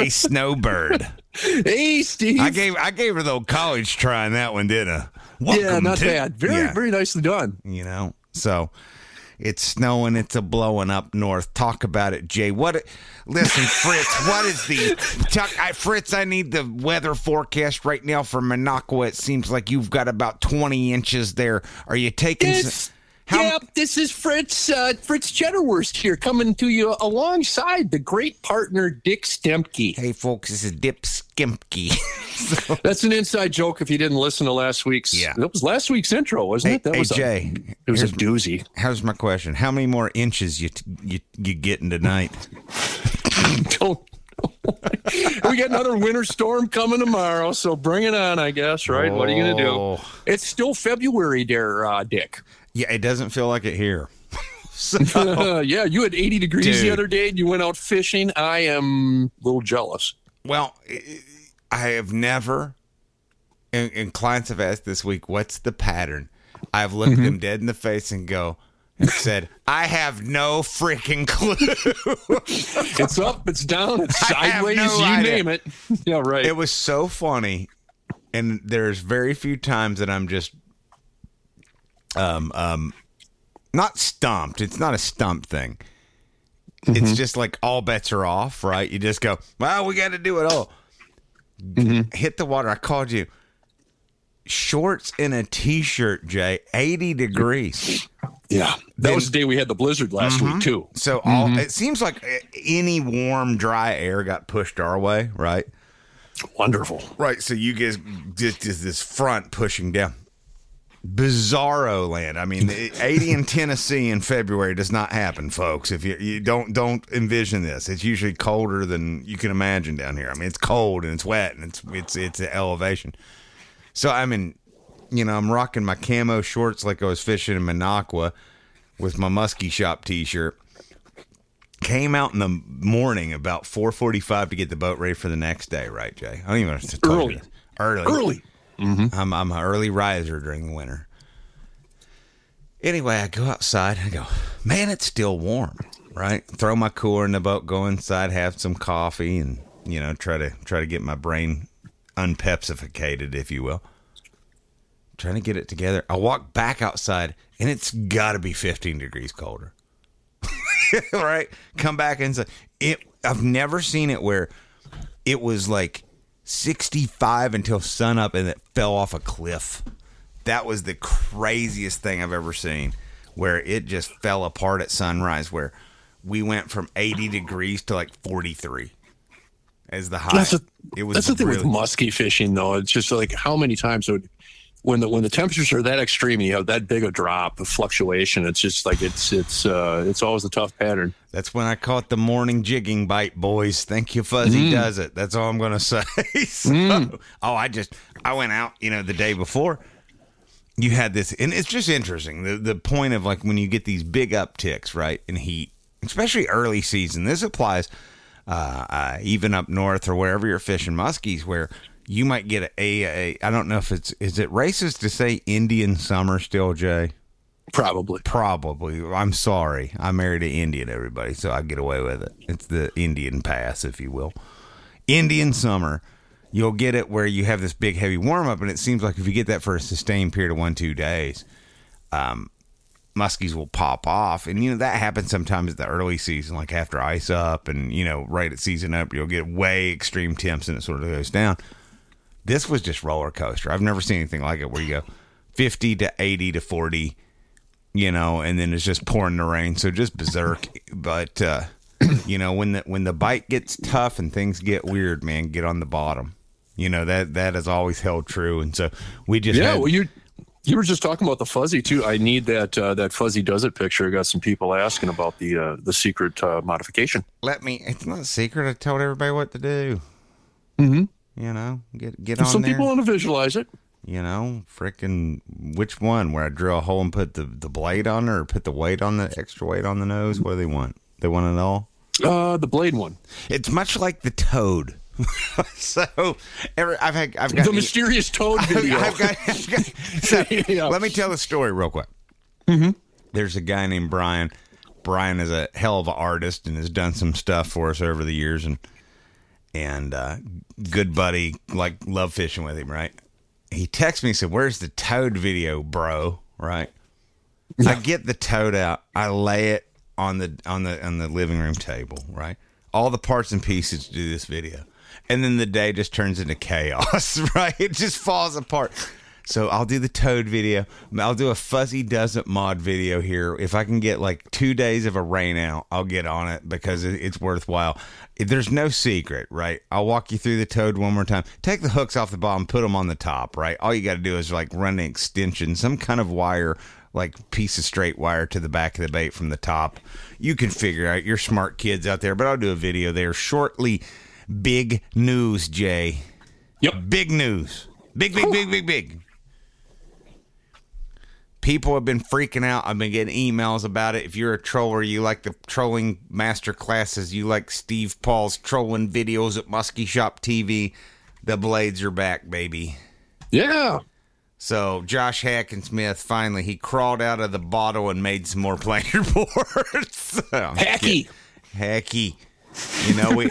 Hey, Snowbird. Hey, Steve. I gave her the old college try on that one, didn't I? Yeah, not bad. Very nicely done. You know, so it's snowing. It's a blowing up north. Talk about it, Jay. Listen, Fritz, what is Fritz, I need the weather forecast right now for Minocqua. It seems like you've got about 20 inches there. Are you taking this is Fritz Cheddarwurst here, coming to you alongside the great partner Dick Stemke. Hey, folks, this is Dip Skimke. That's an inside joke if you didn't listen to last week's. Yeah. That was last week's intro, wasn't it? That was Jay. It was a doozy. Here's my question. How many more inches you getting tonight? We got another winter storm coming tomorrow, so bring it on, I guess, right? What are you going to do? It's still February there, Dick. Yeah, it doesn't feel like it here. Yeah, you had 80 degrees the other day and you went out fishing. I am a little jealous. Well, I have never, and clients have asked this week, what's the pattern? I've looked them dead in the face and said, I have no freaking clue. It's up, it's down, it's sideways, name it. Yeah, right. It was so funny, and there's very few times that I'm just not stumped. It's not a stump thing. It's just like all bets are off, right? You just go, well, we got to do it all. Hit the water. I called you. Shorts and a T-shirt, Jay. 80 degrees. Yeah. That was the day we had the blizzard last week, too. So it seems like any warm, dry air got pushed our way, right? Wonderful. Right. So you guys just this front pushing down. Bizarro land. I mean, 80 in Tennessee in February does not happen, folks. If you don't envision this, it's usually colder than you can imagine down here. I mean, it's cold and it's wet and it's an elevation. So I mean, I'm rocking my camo shorts like I was fishing in Minocqua with my Muskie Shop T-shirt. Came out in the morning about 4:45 to get the boat ready for the next day. Right, Jay? I don't even know what to tell you. Early. I'm an early riser during the winter. Anyway, I go outside. I go, man, it's still warm, right? Throw my cooler in the boat, go inside, have some coffee, and try to get my brain unpepsificated, if you will. Trying to get it together. I walk back outside, and it's got to be 15 degrees colder. Right? Come back inside. I've never seen it where it was like 65 until sunup and it fell off a cliff. That was the craziest thing I've ever seen, where it just fell apart at sunrise, where we went from 80 degrees to like 43 as the high. That's the thing with muskie fishing, though. It's just like how many times when the temperatures are that extreme and you have that big a drop of fluctuation, it's just like it's always a tough pattern. That's when I caught the morning jigging bite, boys. Thank you, Fuzzy does it. That's all I'm going to say. I went out, the day before. You had this, and it's just interesting. The point of like when you get these big upticks, right, in heat, especially early season. This applies even up north or wherever you're fishing muskies, where you might get a I don't know if is it racist to say Indian summer still, Jay? Probably. I'm sorry. I married an Indian, everybody, so I get away with it. It's the Indian pass, if you will. Indian summer, you'll get it where you have this big, heavy warm-up, and it seems like if you get that for a sustained period of 1-2 days, muskies will pop off. And, that happens sometimes at the early season, like after ice up and, right at season up, you'll get way extreme temps and it sort of goes down. This was just roller coaster. I've never seen anything like it where you go 50 to 80 to 40, and then it's just pouring the rain. So just berserk. But, when the bite gets tough and things get weird, man, get on the bottom. That has always held true. And so we just you were just talking about the fuzzy too. I need that fuzzy does it picture. I got some people asking about the secret modification. It's not a secret. I told everybody what to do. Get on there. Some people want to visualize it. Frickin' which one? Where I drill a hole and put the blade on there, or put the extra weight on the nose? What do they want? They want it all? The blade one. It's much like the toad. So I've got the mysterious toad video. Let me tell the story real quick. There's a guy named Brian. Brian is a hell of an artist and has done some stuff for us over the years, and good buddy, like love fishing with him, right? He texts me and said, "Where's the toad video, bro?" Right? Yeah. I get the toad out, I lay it on the living room table, right? All the parts and pieces to do this video. And then the day just turns into chaos, right? It just falls apart. So I'll do the toad video. I'll do a Fuzzy Doesn't Mod video here. If I can get like 2 days of a rain out, I'll get on it because it's worthwhile. There's no secret, right? I'll walk you through the toad one more time. Take the hooks off the bottom, put them on the top, right? All you got to do is like run an extension, some kind of wire, like piece of straight wire to the back of the bait from the top. You can figure out. You're smart kids out there, but I'll do a video there shortly. Big news, Jay. Yep. Big news. Big. People have been freaking out. I've been getting emails about it. If you're a troller, you like the trolling master classes, you like Steve Paul's trolling videos at Muskie Shop TV, the blades are back, baby. Yeah. So Josh Hackensmith, finally, he crawled out of the bottle and made some more planer boards. Hacky. You know, me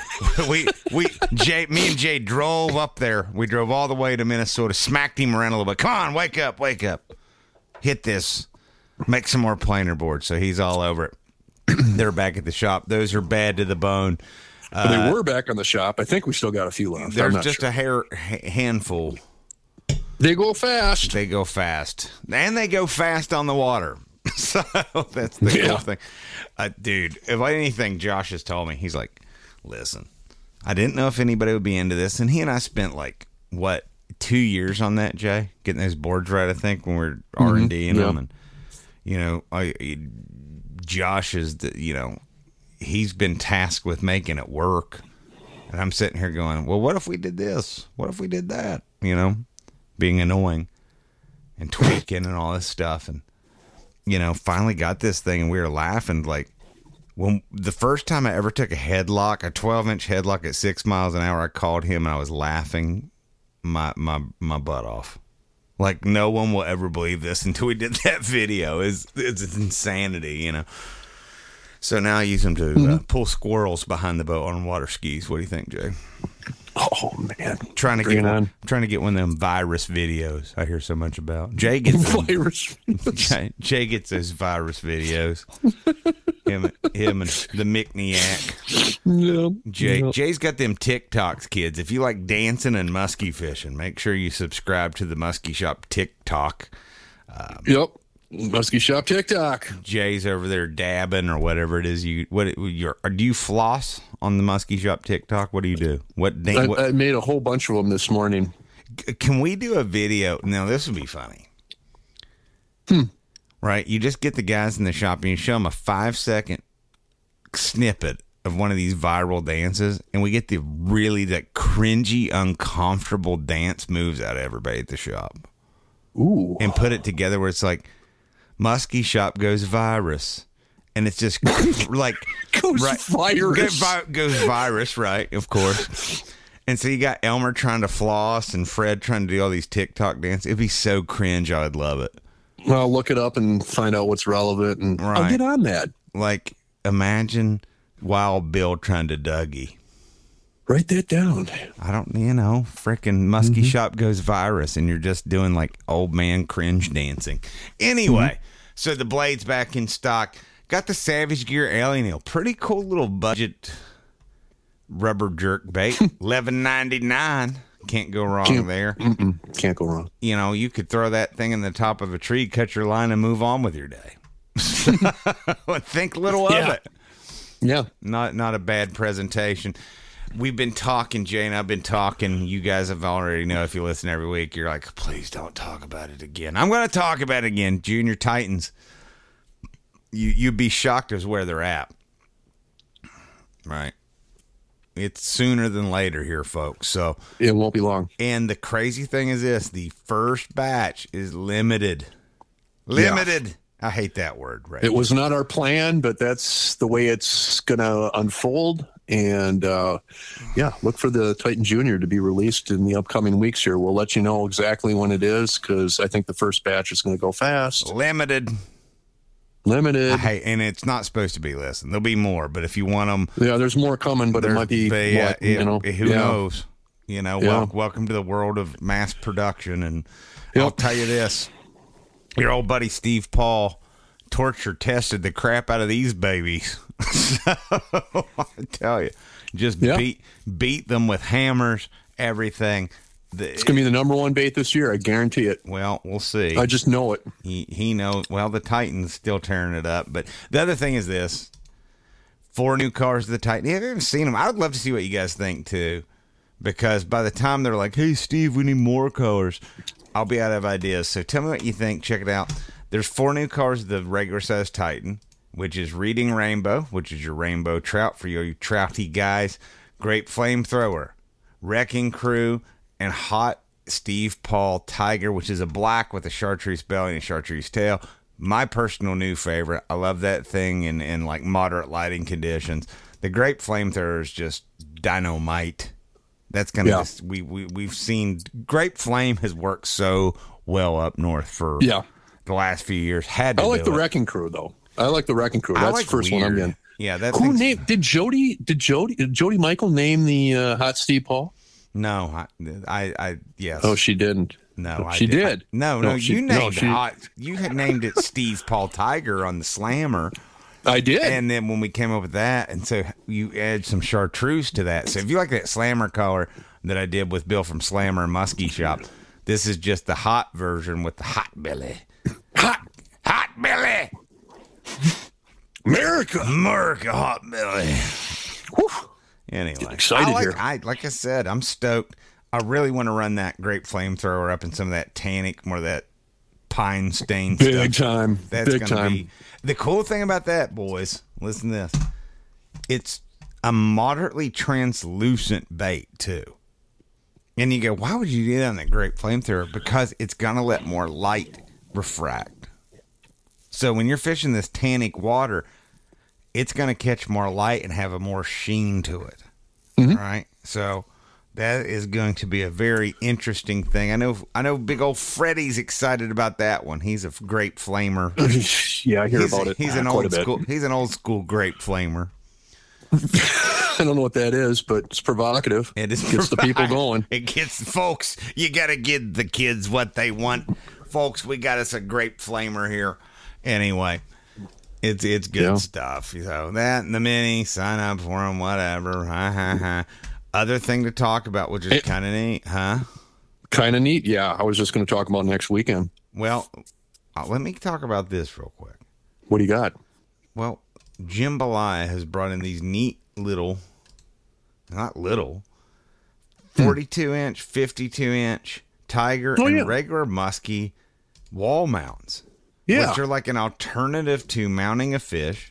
and Jay drove up there. We drove all the way to Minnesota, smacked him around a little bit. Come on, wake up. Hit this. Make some more planer boards. So he's all over it. They're back at the shop. Those are bad to the bone. They were back on the shop. I think we still got a few left. There's just a handful. They go fast. And they go fast on the water. So that's the cool thing. Dude, if anything, Josh has told me, he's like, listen, I didn't know if anybody would be into this. And he and I spent 2 years on that, Jay, getting those boards right, I think, when we were R&D-ing them. And, you know, Josh is, he's been tasked with making it work. And I'm sitting here going, well, what if we did this? What if we did that? You know, being annoying and tweaking and all this stuff. And, finally got this thing, and we were laughing. Like, when the first time I ever took a 12-inch headlock at 6 miles an hour, I called him and I was laughing my butt off. Like, no one will ever believe this until we did that video. It's insanity, So now I use them to pull squirrels behind the boat on water skis. What do you think, Jay? Oh man, trying to get one of them virus videos I hear so much about. Jay gets virus. Jay gets those virus videos. him and the Mickniac. Yeah. Jay's got them TikToks, kids. If you like dancing and muskie fishing, make sure you subscribe to the Muskie Shop TikTok. Yep. Muskie Shop TikTok. Jay's over there dabbing or whatever it is. Do you floss on the Muskie Shop TikTok? What do you do? I made a whole bunch of them this morning. Can we do a video? Now, this would be funny. Right? You just get the guys in the shop and you show them a 5-second snippet of one of these viral dances, and we get the cringy, uncomfortable dance moves out of everybody at the shop. Ooh. And put it together where it's like, Muskie Shop goes virus, and it's just like goes virus, right? Of course. And so you got Elmer trying to floss and Fred trying to do all these TikTok dances. It'd be so cringe. I would love it. Well, I'll look it up and find out what's relevant, and I'll get on that. Like, imagine Wild Bill trying to Dougie. Write that down. I don't, freaking Muskie Shop goes virus, and you're just doing like old man cringe dancing. Anyway, so the blade's back in stock. Got the Savage Gear Alien Eel. Pretty cool little budget rubber jerk bait. $11.99. Can't go wrong there. Can't go wrong. You could throw that thing in the top of a tree, cut your line, and move on with your day. Think little of it. Yeah. Not a bad presentation. We've been talking, Jay, and I've been talking. You guys have already know if you listen every week. You're like, please don't talk about it again. I'm going to talk about it again. Junior Titans. You'd be shocked as where they're at. Right. It's sooner than later here, folks. So it won't be long. And the crazy thing is this: the first batch is limited. Limited. Yeah. I hate that word. Right. It was not our plan, but that's the way it's going to unfold. And look for the Titan Junior to be released in the upcoming weeks here. We'll let you know exactly when it is, because I think the first batch is going to go fast. Limited. Limited. Hey, and it's not supposed to be. Listen, there'll be more, but if you want them, Yeah, there's more coming, but it might be. Who knows? Welcome to the world of mass production. And I'll tell you this: your old buddy Steve Paul torture tested the crap out of these babies. So, I tell you, just beat them with hammers, everything. It's going to be the number one bait this year. I guarantee it. Well, we'll see. I just know it. He knows. Well, the Titan's still tearing it up. But the other thing is this: 4 new cars to the Titan. You haven't seen them. I would love to see what you guys think too, because by the time they're like, "Hey, Steve, we need more cars," I'll be out of ideas. So tell me what you think. Check it out. There's 4 new cars to the regular size Titan, which is Reading Rainbow, which is your rainbow trout for you trouty guys. Great Flamethrower, Wrecking Crew, and Hot Steve Paul Tiger, which is a black with a chartreuse belly and a chartreuse tail. My personal new favorite. I love that thing in like moderate lighting conditions. The Grape Flamethrower is just dynamite. That's gonna we've seen Grape Flame has worked so well up north for the last few years. I like the Wrecking Crew though. I like the Wrecking Crew. That's the first one I'm getting. Yeah, that who named did Jody Michael name the Hot Steve Paul? No, I yes. Oh, she didn't. No, she did. You had named it Steve Paul Tiger on the Slammer. I did. And then when we came up with that, and so you add some chartreuse to that. So if you like that Slammer color that I did with Bill from Slammer and Muskie Shop, this is just the hot version with the hot belly. Hot belly. America hot belly. Whew. Anyway, excited here. Like I said, I'm stoked. I really want to run that Grape Flamethrower up in some of that tannic, more of that pine stain stuff. Big time. That's Big time. Be the cool thing about that, boys. Listen to this. It's a moderately translucent bait too. And you go, why would you do that on that Grape Flamethrower? Because it's gonna let more light refract. So when you're fishing this tannic water, it's going to catch more light and have a more sheen to it. Mm-hmm. Right? So that is going to be a very interesting thing. I know big old Freddie's excited about that one. He's a grape flamer. Yeah, I hear about it. He's an old school grape flamer. I don't know what that is, but it's provocative. It gets the people going. It gets folks. You got to give the kids what they want. Folks, we got us a grape flamer here. Anyway, it's good stuff. So that and the mini, sign up for them, whatever. Other thing to talk about, which is kind of neat, huh? Kind of neat, yeah. I was just going to talk about next weekend. Well, let me talk about this real quick. What do you got? Well, Jambalaya has brought in these neat little, not little, 42-inch, 52-inch Tiger and regular muskie wall mounts. Yeah. Which are like an alternative to mounting a fish.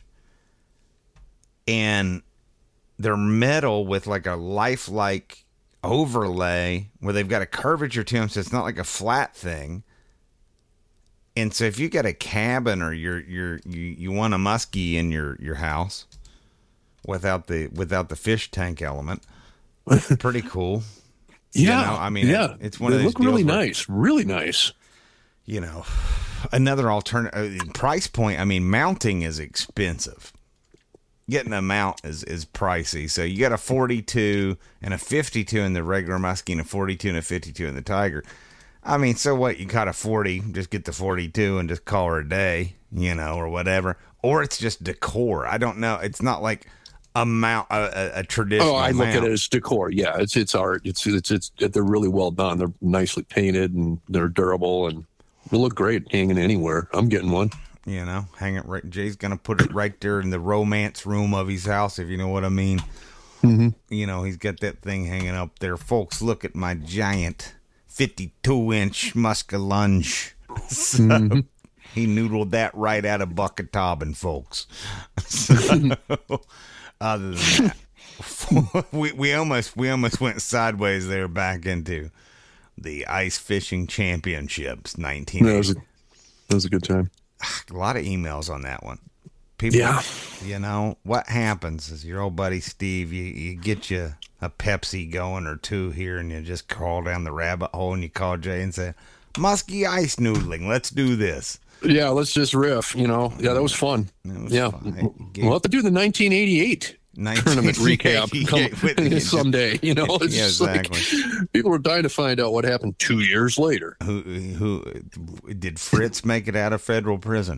And they're metal with like a lifelike overlay where they've got a curvature to them, so it's not like a flat thing. And so if you got a cabin or you want a muskie in your house without the fish tank element, pretty cool. Yeah. I mean, it's one of those deals. They look really nice. Really nice. Another alternative price point. I mean, mounting is expensive. Getting a mount is pricey. So you got a 42 and a 52 in the regular muskie and a 42 and a 52 in the Tiger. I mean, so what? You caught a 40, just get the 42 and just call her a day, or whatever. Or it's just decor. I don't know. It's not like a mount, a traditional. Oh, I look at it as decor. Yeah, it's art. It's they're really well done. They're nicely painted and they're durable and they look great hanging anywhere. I'm getting one. Hang it right. Jay's gonna put it right there in the romance room of his house, if you know what I mean. Mm-hmm. He's got that thing hanging up there. Folks, look at my giant 52-inch Muskellunge. So he noodled that right out of Bucket Tobin, folks. So, other than that, we almost went sideways there back into the Ice Fishing Championships 1980. That was a good time. A lot of emails on that one. People, what happens is your old buddy Steve, you get you a Pepsi going or two here and you just crawl down the rabbit hole and you call Jay and say, Muskie ice noodling. Let's do this. Yeah, let's just riff. Yeah, that was fun. We'll have to do the 1988 tournament recap someday. It's exactly. Like, people are dying to find out what happened 2 years later. Who did Fritz make it out of federal prison?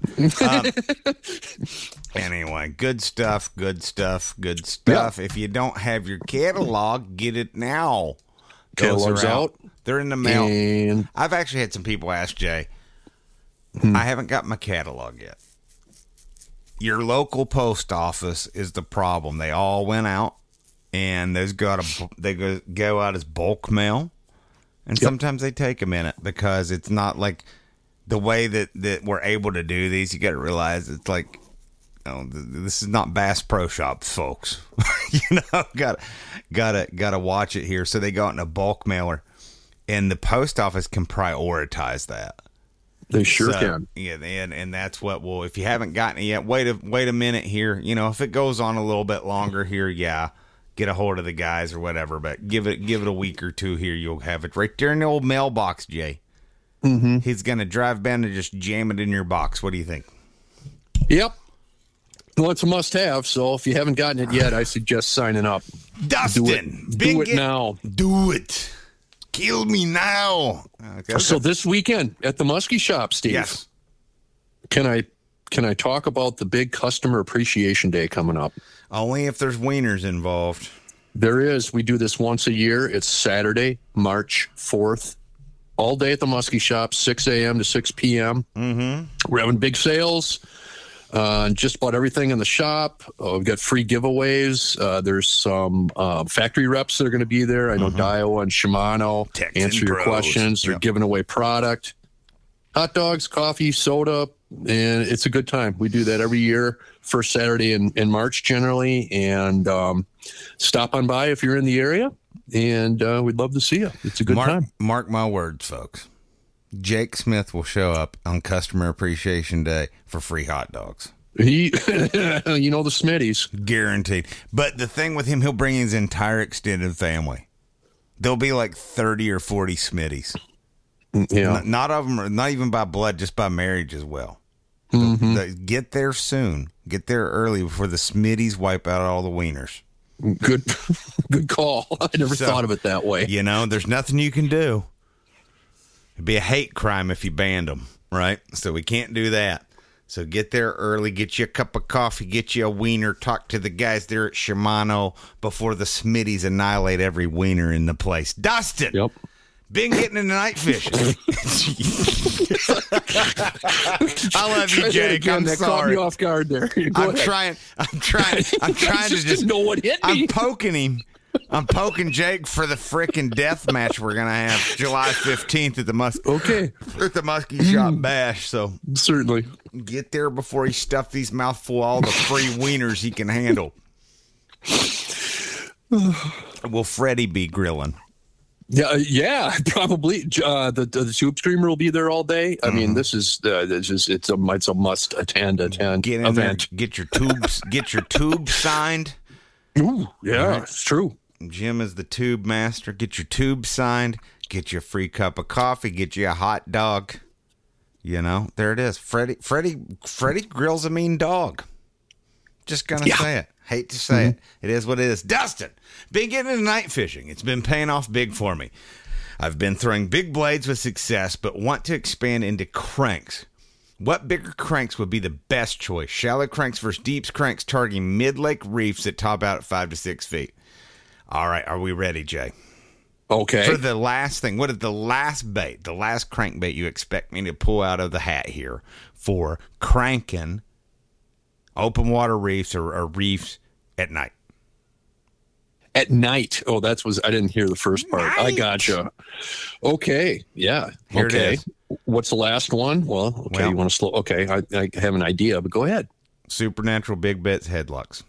Anyway, good stuff. Yeah. If you don't have your catalog, get it now. Catalog's out. They're in the mail. And I've actually had some people ask Jay. I haven't got my catalog yet. Your local post office is the problem. They all went out, and they go out as bulk mail, and sometimes they take a minute because it's not like the way that we're able to do these. You got to realize it's like, this is not Bass Pro Shops, folks. Gotta watch it here. So they go out in a bulk mailer, and the post office can prioritize that. They sure can. Yeah, and that's what if you haven't gotten it yet, wait a minute here. If it goes on a little bit longer here, get a hold of the guys or whatever. But give it a week or two here, you'll have it right there in the old mailbox, Jay. Mm-hmm. He's gonna drive down and just jam it in your box. What do you think? Yep. Well, it's a must-have. So if you haven't gotten it yet, I suggest signing up. Dustin, do it now. Do it. Kill me now. Okay. So this weekend at the Muskie Shop, Steve. Yes. Can I talk about the big Customer Appreciation Day coming up? Only if there's wieners involved. There is. We do this once a year. It's Saturday, March 4th. All day at the Muskie Shop, 6 a.m. to 6 p.m. Mm-hmm. We're having big sales. Just about everything in the shop. We've got free giveaways. There's some factory reps that are going to be there. I know Daiwa and Shimano answer your questions. They're giving away product. Hot dogs, coffee, soda, and it's a good time. We do that every year, first Saturday in March generally. And stop on by if you're in the area, and we'd love to see you. It's a good time. Mark my words, folks. Jake Smith will show up on Customer Appreciation Day for free hot dogs. The Smitties. Guaranteed. But the thing with him, he'll bring his entire extended family. There'll be like 30 or 40 Smitties. Yeah. Not of them, not even by blood, just by marriage as well. Mm-hmm. Get there soon. Get there early before the Smitties wipe out all the wieners. Good call. I never thought of it that way. There's nothing you can do. It'd be a hate crime if you banned them, right? So we can't do that. So get there early, get you a cup of coffee, get you a wiener, talk to the guys there at Shimano before the Smitties annihilate every wiener in the place. Dustin! Yep. Been getting into night fishing. I love you, Jake. I'm that sorry. Caught me off guard there. I'm trying to just know what hit me. I'm poking him. I'm poking Jake for the frickin' death match we're gonna have July 15th at the Muskie Shop Bash. So certainly get there before he stuffs these mouthful all the free wieners he can handle. Will Freddie be grilling? Yeah, probably. The Tube Screamer will be there all day. I mean, it's a must attend Get in event. there, get your tube signed. Ooh, yeah, It's true. Jim is the tube master. Get your tube signed. Get you a free cup of coffee. Get you a hot dog. There it is. Freddie grills a mean dog. Just gonna say it. Hate to say it. It is what it is. Dustin, been getting into night fishing. It's been paying off big for me. I've been throwing big blades with success, but want to expand into cranks. What bigger cranks would be the best choice? Shallow cranks versus deep cranks targeting mid-lake reefs that top out at 5 to 6 feet. All right, are we ready, Jay? Okay. For the last thing, what is the last crankbait you expect me to pull out of the hat here for cranking open water reefs or reefs at night? At night. Oh, I didn't hear the first part. Night. I gotcha. Okay. Yeah. Here okay. it is. What's the last one? Well, you want to slow. Okay. I have an idea, but go ahead. Supernatural Big Bets headlocks.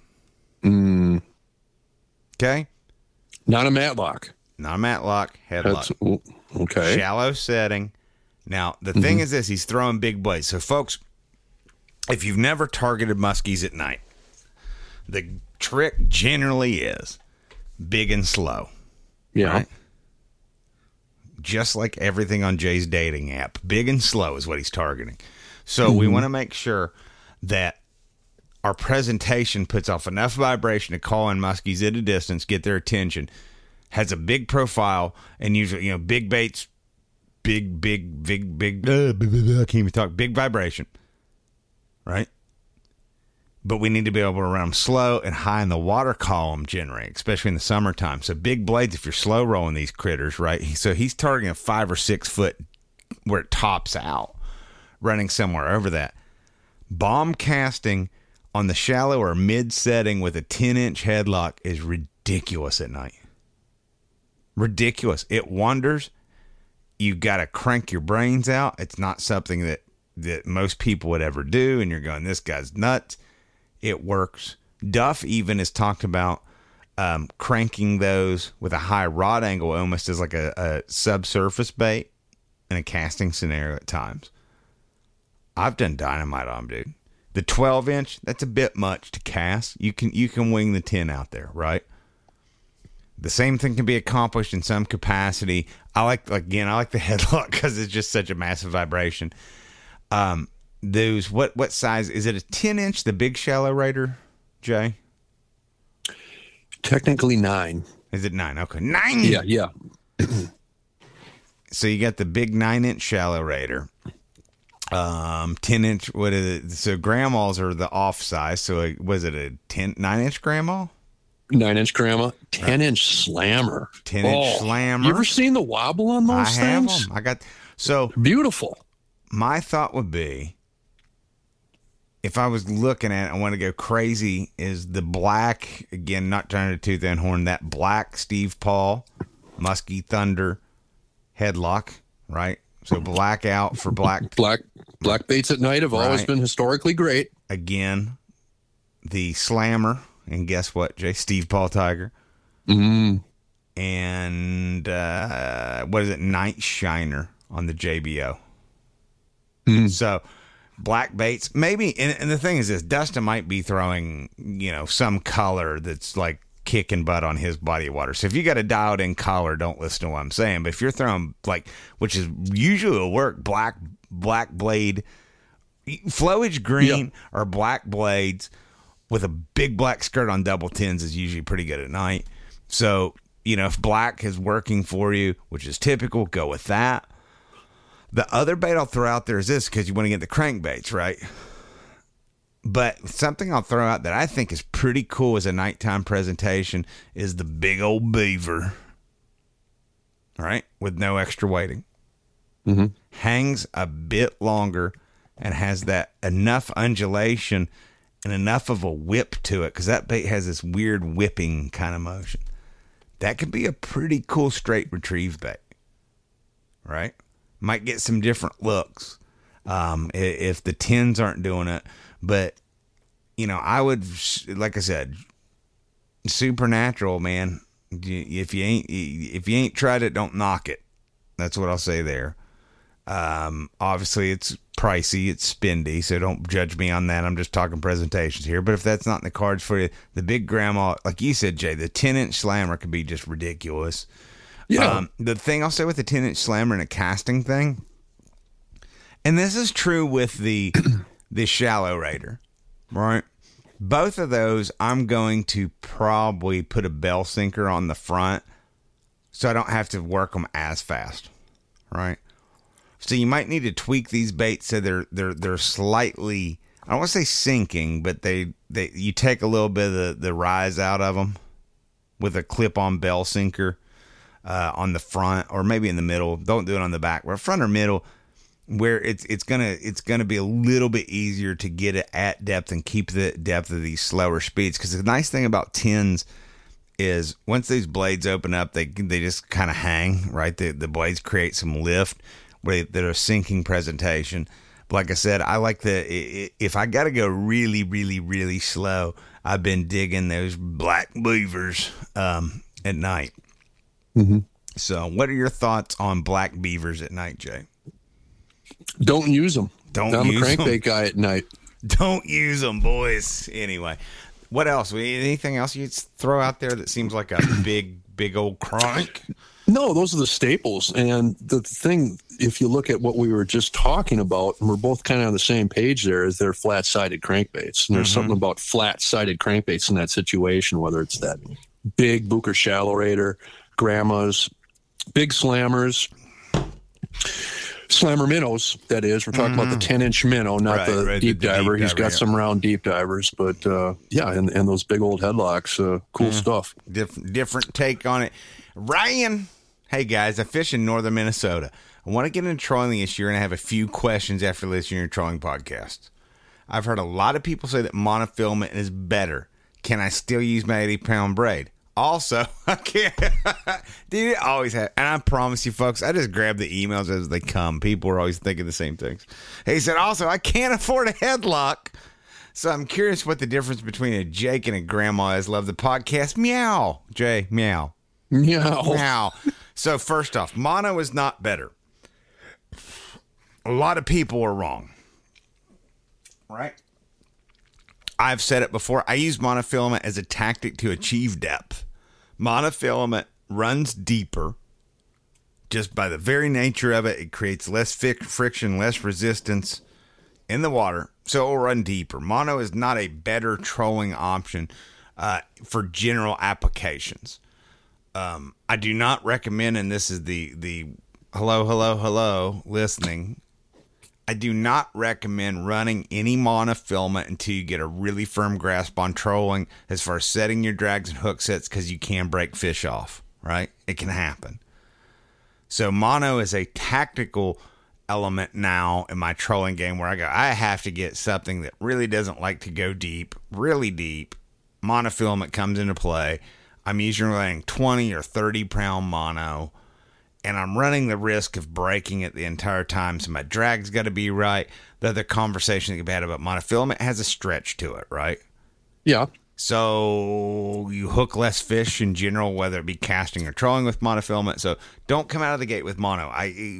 Okay. Not a matlock. Not a matlock, headlock. Okay. Shallow setting. Now, the thing is this, he's throwing big blades. So, folks, if you've never targeted muskies at night, the trick generally is big and slow. Yeah. Right? just like everything on Jay's dating app. Big and slow is what he's targeting. So we want to make sure that our presentation puts off enough vibration to call in muskies at a distance, get their attention, has a big profile, and usually, big baits, big, I can't even talk, big vibration, right? But we need to be able to run them slow and high in the water column generate, especially in the summertime. So big blades, if you're slow rolling these critters, right? So he's targeting a 5 or 6 foot where it tops out, running somewhere over that. Bomb casting on the shallow or mid setting with a 10-inch headlock is ridiculous at night. Ridiculous. It wanders. You got to crank your brains out. It's not something that most people would ever do. And you're going, this guy's nuts. It works. Duff even has talked about cranking those with a high rod angle almost as like a subsurface bait in a casting scenario at times. I've done dynamite on them, dude. The 12-inch, that's a bit much to cast. You can wing the 10 out there, right? The same thing can be accomplished in some capacity. I like the headlock because it's just such a massive vibration. Those what size is it? A 10-inch, the big shallow raider, Jay? Technically 9. Is it 9? Okay, 9. Yeah. So you got the big 9-inch shallow raider. 10-inch. What is it? So grandmas are the off size. So was it a 9-inch grandma? 9-inch grandma, 10-inch slammer. 10-inch slammer. You ever seen the wobble on those things? I have them. So beautiful. My thought would be, if I was looking at it, I want to go crazy, is the black, again, not trying to toot that horn, that black Steve Paul Muskie Thunder headlock, right? So black out for black baits at night have always been historically great. Again, the slammer. And guess what, Jay? Steve Paul Tiger. Mm. And what is it? Night Shiner on the JBO. Mm. So black baits, maybe. And the thing is this, Dustin might be throwing, some color that's like kicking butt on his body of water. So if you got a dialed in color, don't listen to what I'm saying. But if you're throwing which is usually will work, black blade, flowage green or black blades, with a big black skirt on double 10s is usually pretty good at night. So, if black is working for you, which is typical, go with that. The other bait I'll throw out there is this, because you want to get the crankbaits, right? But something I'll throw out that I think is pretty cool as a nighttime presentation is the big old beaver, right? With no extra weighting. Mm-hmm. Hangs a bit longer and has that enough undulation and enough of a whip to it, because that bait has this weird whipping kind of motion. That could be a pretty cool straight retrieve bait, right? Might get some different looks if the 10s aren't doing it. But, I would, like I said, Supernatural, man. If you ain't tried it, don't knock it. That's what I'll say there. Obviously, it's pricey, it's spendy, so don't judge me on that. I'm just talking presentations here. But if that's not in the cards for you, the big grandma, like you said, Jay, the 10-inch slammer could be just ridiculous. Yeah. The thing I'll say with the 10-inch slammer and a casting thing, and this is true with the shallow raider, right? Both of those, I'm going to probably put a bell sinker on the front so I don't have to work them as fast, right? So you might need to tweak these baits so they're slightly, I don't want to say sinking, but you take a little bit of the rise out of them with a clip-on bell sinker on the front, or maybe in the middle. Don't do it on the back, or front or middle, where it's gonna be a little bit easier to get it at depth and keep the depth of these slower speeds. Because the nice thing about 10s is once these blades open up, they just kind of hang, right? The blades create some lift. They're a sinking presentation. But like I said, I like if I got to go really, really, really slow, I've been digging those black beavers at night. Mm-hmm. So what are your thoughts on black beavers at night, Jay? Don't use them. I'm a crankbait guy at night. Don't use them, boys. Anyway, what else? Anything else you'd throw out there that seems like a big old crank? No, those are the staples. And the thing, if you look at what we were just talking about, and we're both kind of on the same page there, is they're flat-sided crankbaits. And there's something about flat-sided crankbaits in that situation, whether it's that big Bucher shallow rater, Grandma's, big slammers, slammer minnows, that is. We're talking about the 10-inch minnow, not the deep diver. He's got some round deep divers, but and those big old headlocks, cool stuff. Different take on it. Ryan, hey guys, I fish in northern Minnesota. I want to get into trolling this year, and I have a few questions after listening to your trolling podcast. I've heard a lot of people say that monofilament is better. Can I still use my 80-pound braid? Also, I can't. Dude, it always have. And I promise you, folks, I just grab the emails as they come. People are always thinking the same things. He said, also, I can't afford a headlock. So I'm curious what the difference between a Jake and a Grandma is. Love the podcast. Meow. Jay, meow. Meow. Meow. So first off, mono is not better. A lot of people are wrong. Right? I've said it before. I use monofilament as a tactic to achieve depth. Monofilament runs deeper. Just by the very nature of it, it creates less friction, less resistance in the water, so it will run deeper. Mono is not a better trolling option for general applications. I do not recommend, and this is the hello listening. I do not recommend running any monofilament until you get a really firm grasp on trolling as far as setting your drags and hook sets, because you can break fish off, right? It can happen. So mono is a tactical element now in my trolling game where I have to get something that really doesn't like to go deep, really deep. Monofilament comes into play. I'm usually running 20 or 30 pound mono, and I'm running the risk of breaking it the entire time. So my drag's got to be right. The other conversation that you've had about monofilament has a stretch to it, right? Yeah. So you hook less fish in general, whether it be casting or trolling with monofilament. So don't come out of the gate with mono.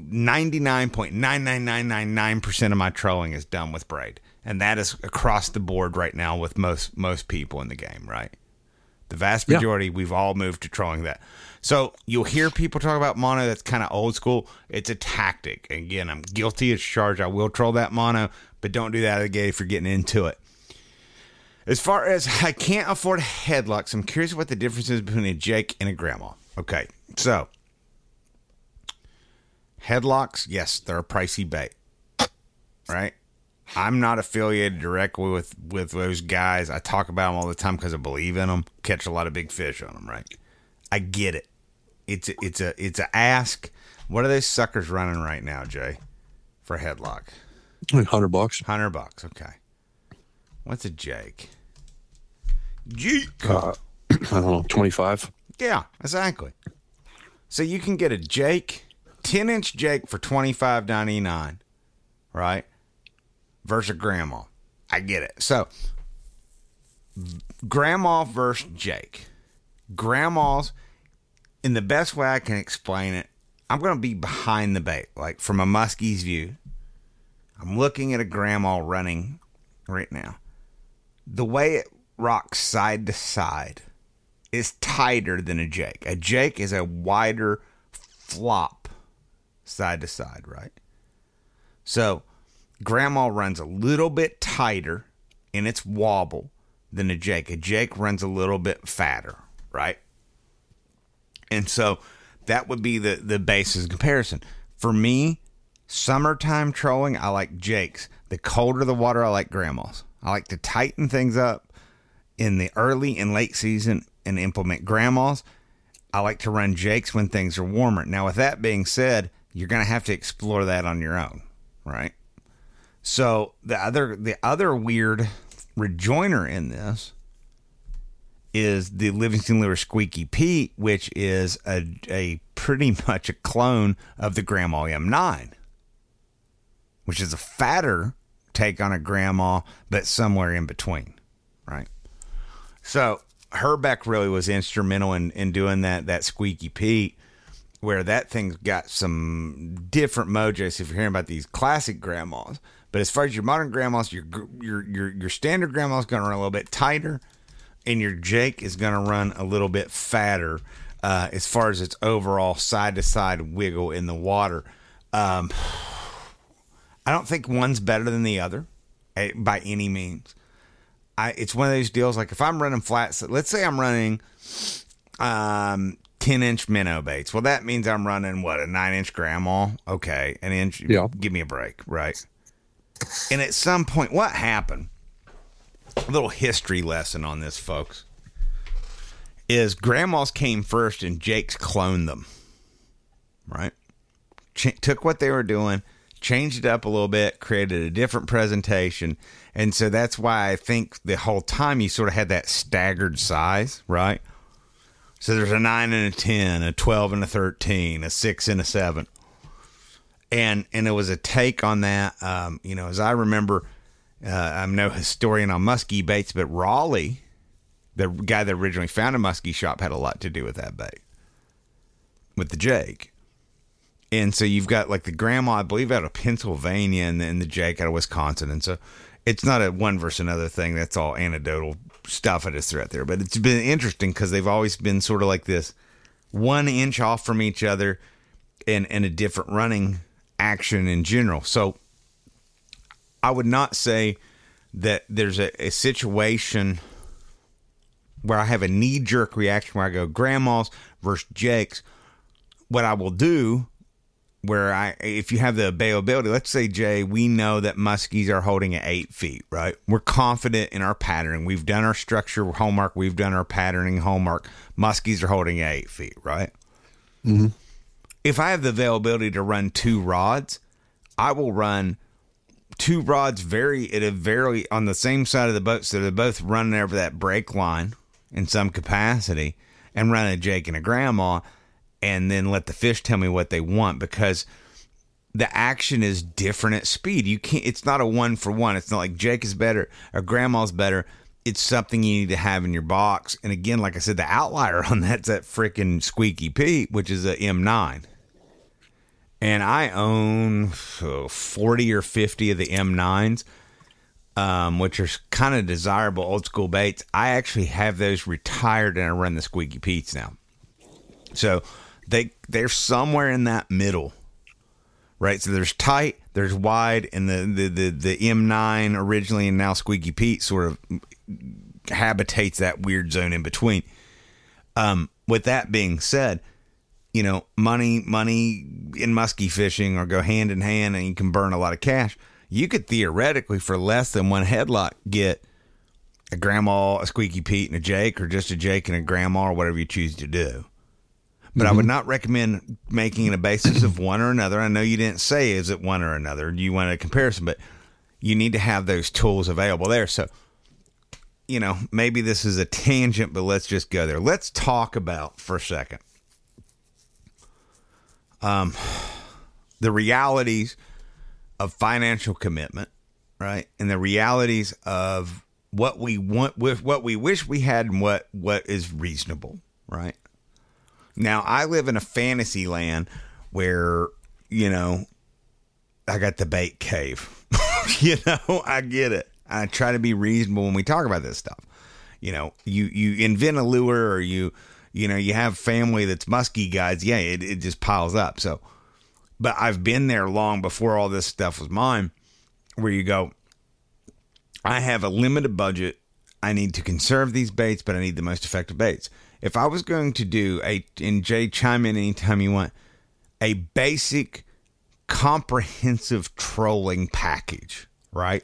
99.99999% of my trolling is done with braid. And that is across the board right now with most people in the game, right? The vast majority, we've all moved to trolling that. So you'll hear people talk about mono. That's kind of old school. It's a tactic. Again, I'm guilty as charged. I will troll that mono, but don't do that out of the gate if you're getting into it. As far as I can't afford headlocks, I'm curious what the difference is between a Jake and a Grandma. Okay, so headlocks, yes, they're a pricey bait, right? I'm not affiliated directly with those guys. I talk about them all the time because I believe in them. Catch a lot of big fish on them, right? I get it. It's a ask. What are those suckers running right now, Jay, for a headlock? $100. $100. Okay. What's a Jake? I don't know, 25. Yeah, exactly. So you can get a Jake, 10-inch Jake for $25.99, right? Versus Grandma. I get it. So Grandma versus Jake. Grandma's, in the best way I can explain it, I'm going to be behind the bait, like from a muskie's view. I'm looking at a Grandma running right now. The way it rocks side to side is tighter than a Jake. A Jake is a wider flop side to side, right? So Grandma runs a little bit tighter in its wobble than a Jake. A Jake runs a little bit fatter, right? And so that would be the basis of comparison. For me, summertime trolling, I like Jakes. The colder the water, I like Grandmas. I like to tighten things up in the early and late season and implement Grandmas. I like to run Jakes when things are warmer. Now, with that being said, you're going to have to explore that on your own, right? So the other weird rejoiner in this is the Livingston Lure Squeaky Pete, which is a pretty much a clone of the Grandma M9, which is a fatter take on a Grandma, but somewhere in between, right? So Herbeck really was instrumental in doing that Squeaky Pete, where that thing's got some different mojos if you're hearing about these classic Grandmas. But as far as your modern Grandmas, your standard Grandma's going to run a little bit tighter, and your Jake is going to run a little bit fatter. as far as its overall side-to-side wiggle in the water. I don't think one's better than the other by any means. It's one of those deals, like if I'm running flats, let's say I'm running 10-inch minnow baits. Well, that means I'm running, what, a 9-inch grandma? Okay, an inch. Yeah. Give me a break, right? And at some point, what happened? A little history lesson on this, folks, is grandmas came first and Jake's cloned them, right? Took what they were doing, changed it up a little bit, created a different presentation. And so that's why I think the whole time you sort of had that staggered size, right? So there's a 9 and a 10, a 12 and a 13, a 6 and a 7. And it was a take on that. As I remember, I'm no historian on muskie baits, but Raleigh, the guy that originally founded Muskie Shop, had a lot to do with that bait, with the Jake. And so you've got like the grandma, I believe, out of Pennsylvania, and the Jake out of Wisconsin. And so it's not a one versus another thing. That's all anecdotal stuff I just threw out there. But it's been interesting because they've always been sort of like this 1 inch off from each other and a different running action in general. So I would not say that there's a situation where I have a knee-jerk reaction where I go grandmas versus Jakes. What I will do, if you have the availability, let's say, Jay, we know that muskies are holding at 8 feet, right? We're confident in our patterning. We've done our structure homework. We've done our patterning homework. Muskies are holding at 8 feet, right? Mm-hmm. If I have the availability to run 2 rods, I will run 2 rods on the same side of the boat, so they're both running over that break line in some capacity, and run a Jake and a grandma, and then let the fish tell me what they want, because the action is different at speed. It's not a 1-for-1. It's not like Jake is better or grandma's better. It's something you need to have in your box. And again, like I said, the outlier on that's that freaking Squeaky Pete, which is a M9. And I own 40 or 50 of the M9s, which are kind of desirable old school baits. I actually have those retired, and I run the Squeaky Petes now. So they're somewhere in that middle, right? So there's tight, there's wide, and the M9 originally and now Squeaky Pete sort of habitates that weird zone in between. With that being said, money in muskie fishing or go hand in hand, and you can burn a lot of cash. You could theoretically, for less than one headlock, get a grandma, a Squeaky Pete, and a Jake, or just a Jake and a grandma, or whatever you choose to do. But I would not recommend making it a basis of one or another. I know you didn't say is it one or another. You want a comparison, but you need to have those tools available there. So, maybe this is a tangent, but let's just go there. Let's talk about, for a second, the realities of financial commitment, right? And the realities of what we want, with what we wish we had, and what is reasonable, right? Now, I live in a fantasy land where, I got the bait cave. I get it. I try to be reasonable when we talk about this stuff. You invent a lure, or you have family that's muskie guys. Yeah, it just piles up. So, but I've been there long before all this stuff was mine, where you go, I have a limited budget. I need to conserve these baits, but I need the most effective baits. If I was going to do and Jay, chime in anytime you want, a basic comprehensive trolling package, right?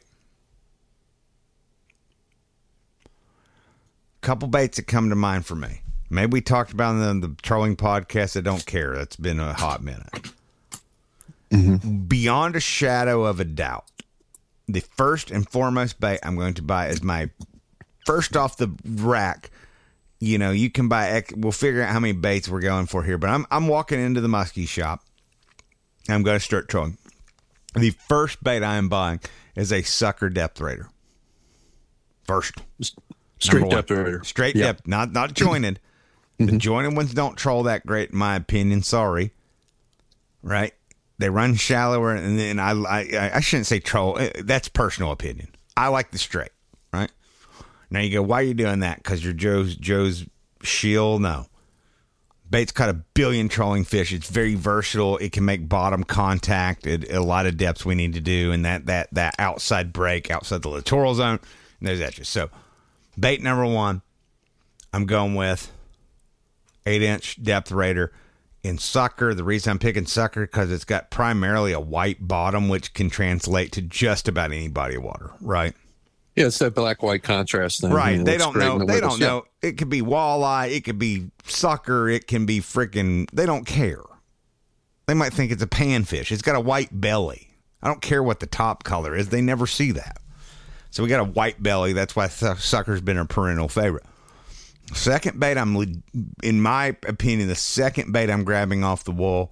Couple baits that come to mind for me. Maybe we talked about them in the trolling podcast. I don't care. That's been a hot minute. Mm-hmm. Beyond a shadow of a doubt, the first and foremost bait I'm going to buy is my first off the rack. You can buy. We'll figure out how many baits we're going for here. But I'm walking into the muskie shop. I'm going to start trolling. The first bait I am buying is a sucker depth raider. First, straight depth raider. Straight depth, not jointed. Mm-hmm. The jointed ones don't troll that great, in my opinion. Sorry. Right? They run shallower, and then I shouldn't say troll. That's personal opinion. I like the straight. Right? Now you go, why are you doing that? Because you're Joe's shield? No. Bait's caught a billion trolling fish. It's very versatile. It can make bottom contact at a lot of depths we need to do, and that outside break, outside the littoral zone, and those edges. So, bait number one, I'm going with 8-inch depth raider in sucker. The reason I'm picking sucker because it's got primarily a white bottom, which can translate to just about any body of water, right? Yeah, it's that black-white contrast thing. Right. It They looks don't great know. in the They windows. don't know. It could be walleye. It could be sucker. It can be freaking. They don't care. They might think it's a panfish. It's got a white belly. I don't care what the top color is. They never see that. So we got a white belly. That's why sucker's been a perennial favorite. Second bait, in my opinion, the second bait I'm grabbing off the wall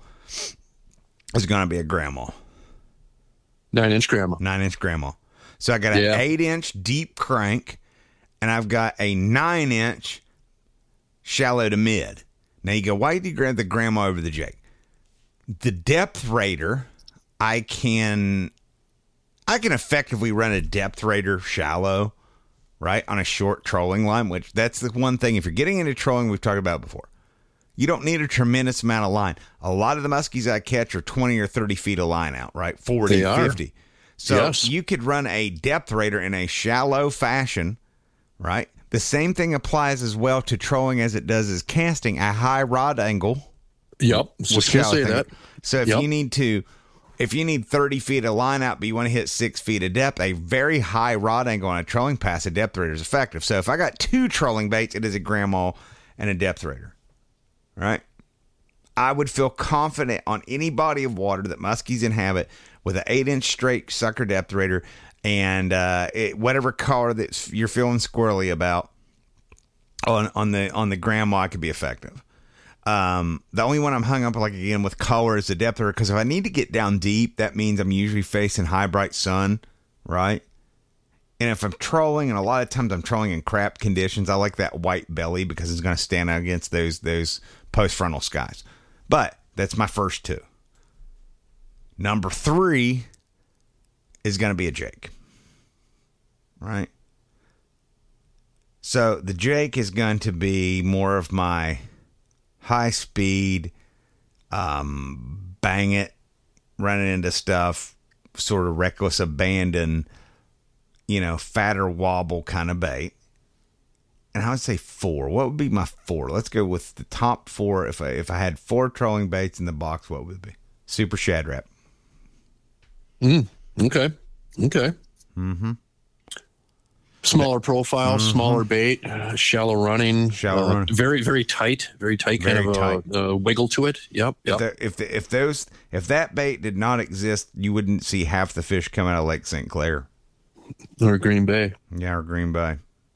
is going to be a grandma. 9-inch grandma. 9-inch grandma. So I got an 8-inch deep crank, and I've got a 9-inch shallow to mid. Now you go, why did you grab the grandma over the jake? The depth raider, I can effectively run a depth raider shallow, right, on a short trolling line, which that's the one thing. If you're getting into trolling, we've talked about before, you don't need a tremendous amount of line. A lot of the muskies I catch are 20 or 30 feet of line out, right? 40, 50. So you could run a depth raider in a shallow fashion, right? The same thing applies as well to trolling as it does as casting. A high rod angle. Yep. Just gonna say that. So if you need 30 feet of line out, but you want to hit 6 feet of depth, a very high rod angle on a trolling pass, a depth raider is effective. So if I got two trolling baits, it is a grandma and a depth raider, right? I would feel confident on any body of water that muskies inhabit with an 8-inch straight sucker depth raider and whatever color that you're feeling squirrely about on the grandma could be effective. The only one I'm hung up like again with color is the depth raider, because if I need to get down deep, that means I'm usually facing high bright sun, right? And if I'm trolling, and a lot of times I'm trolling in crap conditions, I like that white belly because it's going to stand out against those post frontal skies. But that's my first two. Number 3 is going to be a jake, right? So the jake is going to be more of my high speed, bang it, running into stuff, sort of reckless abandon, fatter wobble kind of bait. And I would say 4. What would be my 4? Let's go with the top 4. If I had 4 trolling baits in the box, what would it be? Super Shad Rap. Okay. Mm-hmm. Smaller profile, smaller bait, shallow running, very, very tight, kind of a wiggle to it. Yep. If that bait did not exist, you wouldn't see half the fish come out of Lake St. Clair or Green Bay. Yeah, or Green Bay.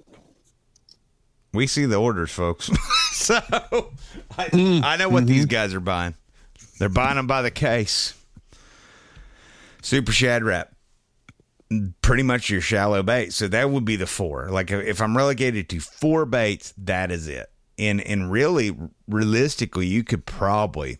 We see the orders, folks. So I know what these guys are buying. They're buying them by the case. Super Shad Rap. Pretty much your shallow bait. So that would be the 4. Like if I'm relegated to 4 baits, that is it. And really, realistically, you could probably,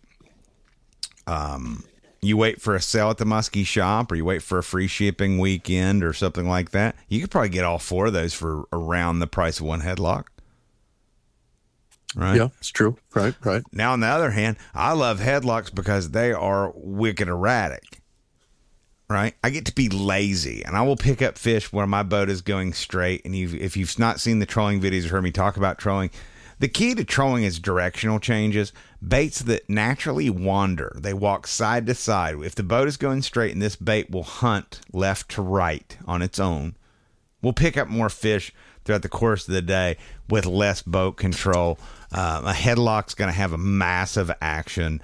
you wait for a sale at the muskie shop, or you wait for a free shipping weekend or something like that. You could probably get all 4 of those for around the price of one headlock. Right? Yeah, it's true. Right. Now, on the other hand, I love headlocks because they are wicked erratic. Right? I get to be lazy, and I will pick up fish where my boat is going straight. And if you've not seen the trolling videos or heard me talk about trolling, the key to trolling is directional changes. Baits that naturally wander, they walk side to side. If the boat is going straight and this bait will hunt left to right on its own, we'll pick up more fish throughout the course of the day with less boat control. A headlock's going to have a massive action.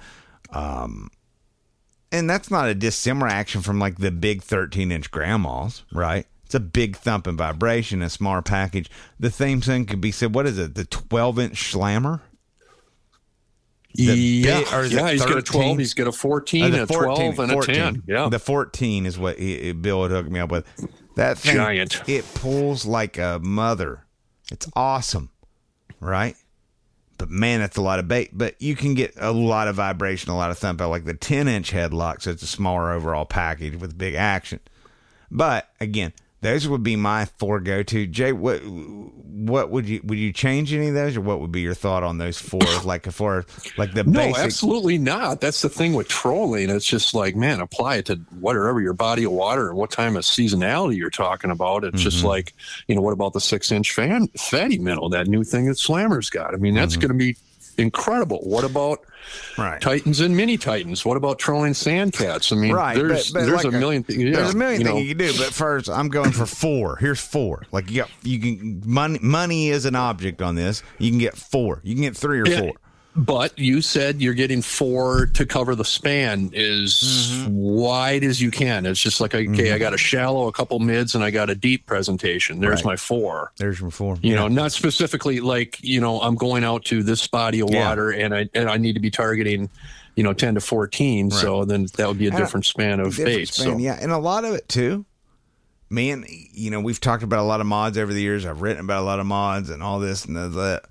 And that's not a dissimilar action from like the big 13-inch grandmas, right? It's a big thumping vibration, a smaller package. The same thing could be said, what is it, the 12-inch slammer? He's got a 12, he's got a 14, a 12, and 14. A 10. Yeah. The 14 is what Bill would hook me up with. That thing, giant. It pulls like a mother. It's awesome, right? But man, that's a lot of bait. But you can get a lot of vibration, a lot of thump out, like the 10-inch headlock. So it's a smaller overall package with big action. But again, Those would be my 4 go-to. Jay, what would you change any of those, or what would be your thought on those 4? Like for like the basic. No, absolutely not. That's the thing with trolling. It's just like, man, apply it to whatever your body of water and what time of seasonality you're talking about. It's just like, what about the 6-inch fatty minnow, that new thing that Slammer's got? I mean, that's going to be incredible. What about Titans and mini Titans? What about trolling sandcats? I mean, there's like a million things. Yeah, there's a million things you can do. But first, I'm going for 4. Here's 4. Like you can money is an object on this. You can get 4. You can get 3 or 4. But you said you're getting 4 to cover the span as wide as you can. It's just like, okay, I got a shallow, a couple mids, and I got a deep presentation. There's my 4. There's your 4. You know, not specifically like, I'm going out to this body of water and I need to be targeting, 10 to 14. Right. So then that would be a different span of bait. So yeah, and a lot of it too. Man, we've talked about a lot of mods over the years. I've written about a lot of mods and all this and that.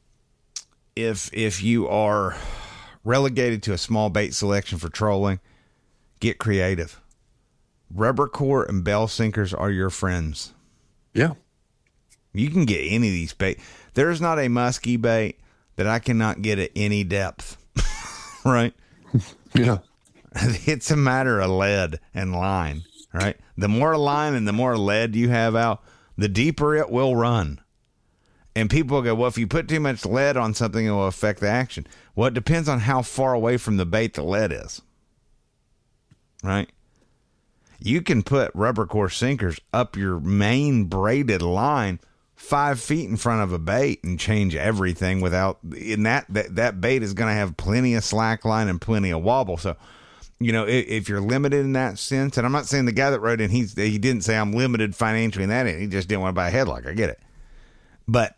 If you are relegated to a small bait selection for trolling, get creative. Rubber core and bell sinkers are your friends. Yeah. You can get any of these bait. There's not a muskie bait that I cannot get at any depth. Right? Yeah. It's a matter of lead and line. Right? The more line and the more lead you have out, the deeper it will run. And people go, well, if you put too much lead on something, it will affect the action. Well, it depends on how far away from the bait the lead is. Right? You can put rubber core sinkers up your main braided line 5 feet in front of a bait and change everything without, in that bait is going to have plenty of slack line and plenty of wobble. So, if you're limited in that sense, and I'm not saying the guy that wrote in, he didn't say I'm limited financially in that end. He just didn't want to buy a headlock. I get it. But,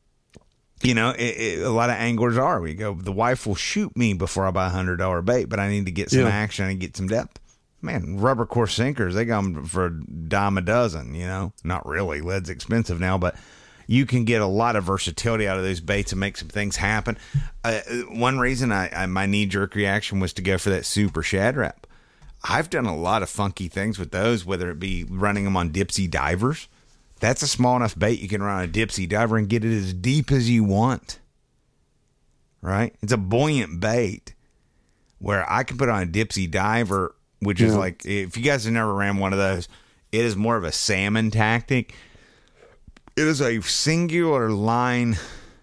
a lot of anglers are. We go, the wife will shoot me before I buy $100 bait, but I need to get some action and get some depth. Man, rubber core sinkers, they come for a dime a dozen, Not really. Lead's expensive now, but you can get a lot of versatility out of those baits and make some things happen. One reason my knee-jerk reaction was to go for that Super Shad Rap. I've done a lot of funky things with those, whether it be running them on Dipsy divers. That's a small enough bait you can run on a Dipsy diver and get it as deep as you want. Right? It's a buoyant bait where I can put on a Dipsy diver, which is like, if you guys have never ran one of those, it is more of a salmon tactic. It is a singular line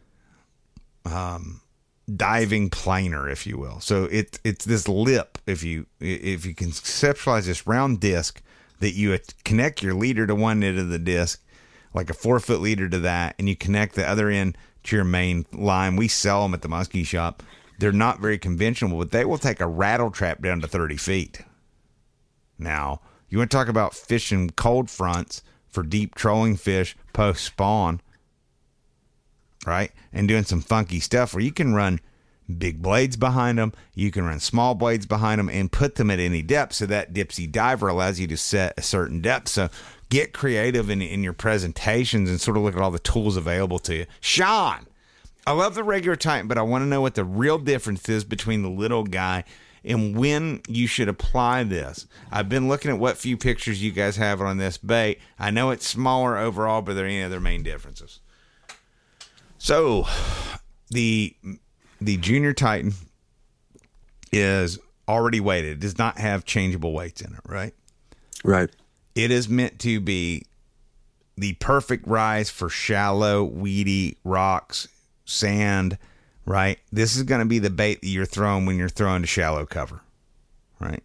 diving planer, if you will. So it's this lip, if you can conceptualize this round disc that you connect your leader to one end of the disc, like a 4-foot leader to that, and you connect the other end to your main line. We sell them at the muskie shop. They're not very conventional, but they will take a rattle trap down to 30 feet. Now, you want to talk about fishing cold fronts for deep trolling fish post-spawn, right? And doing some funky stuff where you can run big blades behind them, you can run small blades behind them, and put them at any depth, so that Dipsy diver allows you to set a certain depth. So get creative in your presentations and sort of look at all the tools available to you. Sean, I love the regular Titan, but I want to know what the real difference is between the little guy and when you should apply this. I've been looking at what few pictures you guys have on this bait. I know it's smaller overall, but are there any other main differences? So the Junior Titan is already weighted. It does not have changeable weights in it, right? Right. It is meant to be the perfect rise for shallow, weedy rocks, sand, right? This is going to be the bait that you're throwing when you're throwing to shallow cover, right?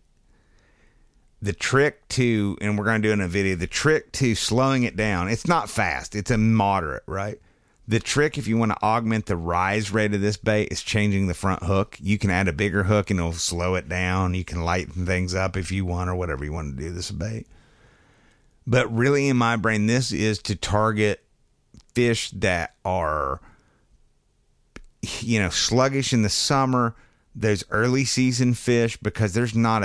The trick to, and we're going to do in a video, the trick to slowing it down, it's not fast, it's a moderate, right? The trick, if you want to augment the rise rate of this bait, is changing the front hook. You can add a bigger hook and it'll slow it down. You can lighten things up if you want, or whatever you want to do this bait. But really, in my brain, this is to target fish that are, sluggish in the summer, those early season fish, because there's not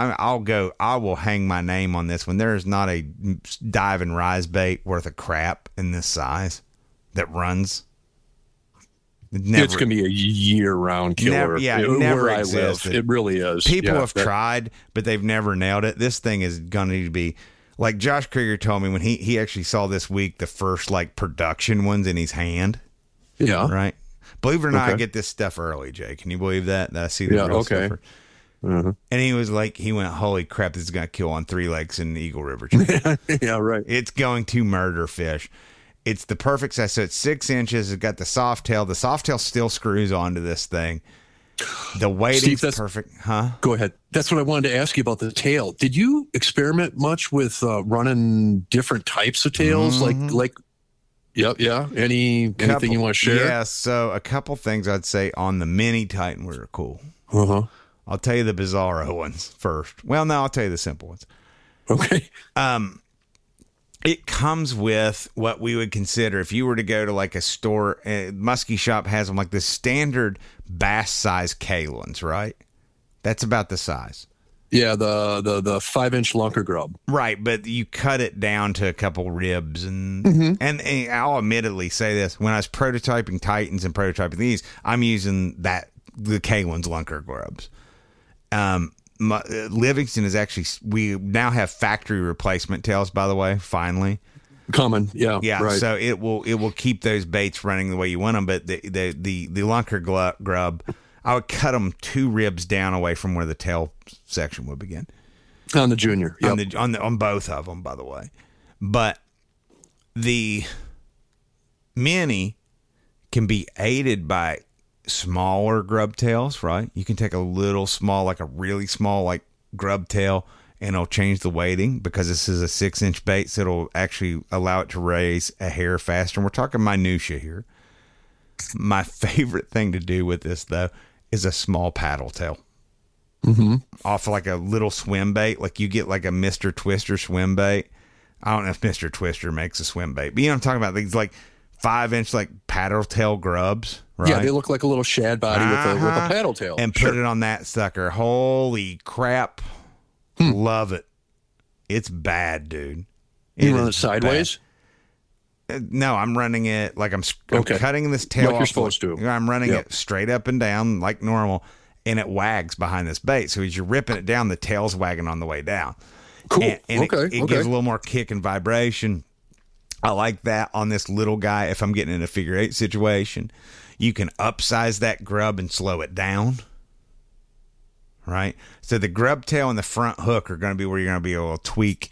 I will hang my name on this one. There is not a dive and rise bait worth of crap in this size that runs. It's going to be a year-round killer. Never existed. It really is. People have tried, but they've never nailed it. This thing is going to be Like Josh Krieger told me when he actually saw this week the first like production ones in his hand. Yeah. Right. Believe it or not, I get this stuff early, Jay. Can you believe that? That I see the real stuff. And he was like, he went, holy crap, this is going to kill on 3 legs in the Eagle River. Yeah, right. It's going to murder fish. It's the perfect size. So it's 6 inches. It's got the soft tail. The soft tail still screws onto this thing. The weighting's perfect. Huh? Go ahead. That's what I wanted to ask you about the tail. Did you experiment much with running different types of tails? Like, yep, yeah. Anything you want to share? Yeah, so a couple things I'd say on the Mini Titan were cool. I'll tell you the bizarro ones first. Well, no, I'll tell you the simple ones. Okay. It comes with what we would consider, if you were to go to like a store, Muskie Shop has them like the standard bass size Kalins, right? That's about the size. Yeah, the 5-inch lunker grub. Right, but you cut it down to a couple ribs, and I'll admittedly say this: when I was prototyping Titans and prototyping these, I'm using the Kalins lunker grubs. Livingston is actually, we now have factory replacement tails, by the way, finally. Common, yeah. Right. So it will keep those baits running the way you want them, but the lunker grub, I would cut them 2 ribs down away from where the tail section would begin. On the junior. Yep. On both of them, by the way. But the Mini can be aided by smaller grub tails, right? You can take a little small, like a really small, like grub tail, and it'll change the weighting because this is a 6-inch bait, so it'll actually allow it to raise a hair faster. And we're talking minutia here. My favorite thing to do with this, though, is a small paddle tail. Off like a little swim bait, like you get like a Mr. Twister swim bait. I don't know if Mr. Twister makes a swim bait, but you know what I'm talking about? These like 5-inch like paddle tail grubs. Right? Yeah, they look like a little shad body with a paddle tail. And put it on that sucker. Holy crap. Love it. It's bad, dude. You run it sideways? No, I'm running it like I'm cutting this tail like off. You're supposed to. I'm running it straight up and down like normal, and it wags behind this bait. So as you're ripping it down, the tail's wagging on the way down. Cool. And it gives a little more kick and vibration. I like that on this little guy if I'm getting in a figure 8 situation. You can upsize that grub and slow it down, right? So the grub tail and the front hook are going to be where you're going to be able to tweak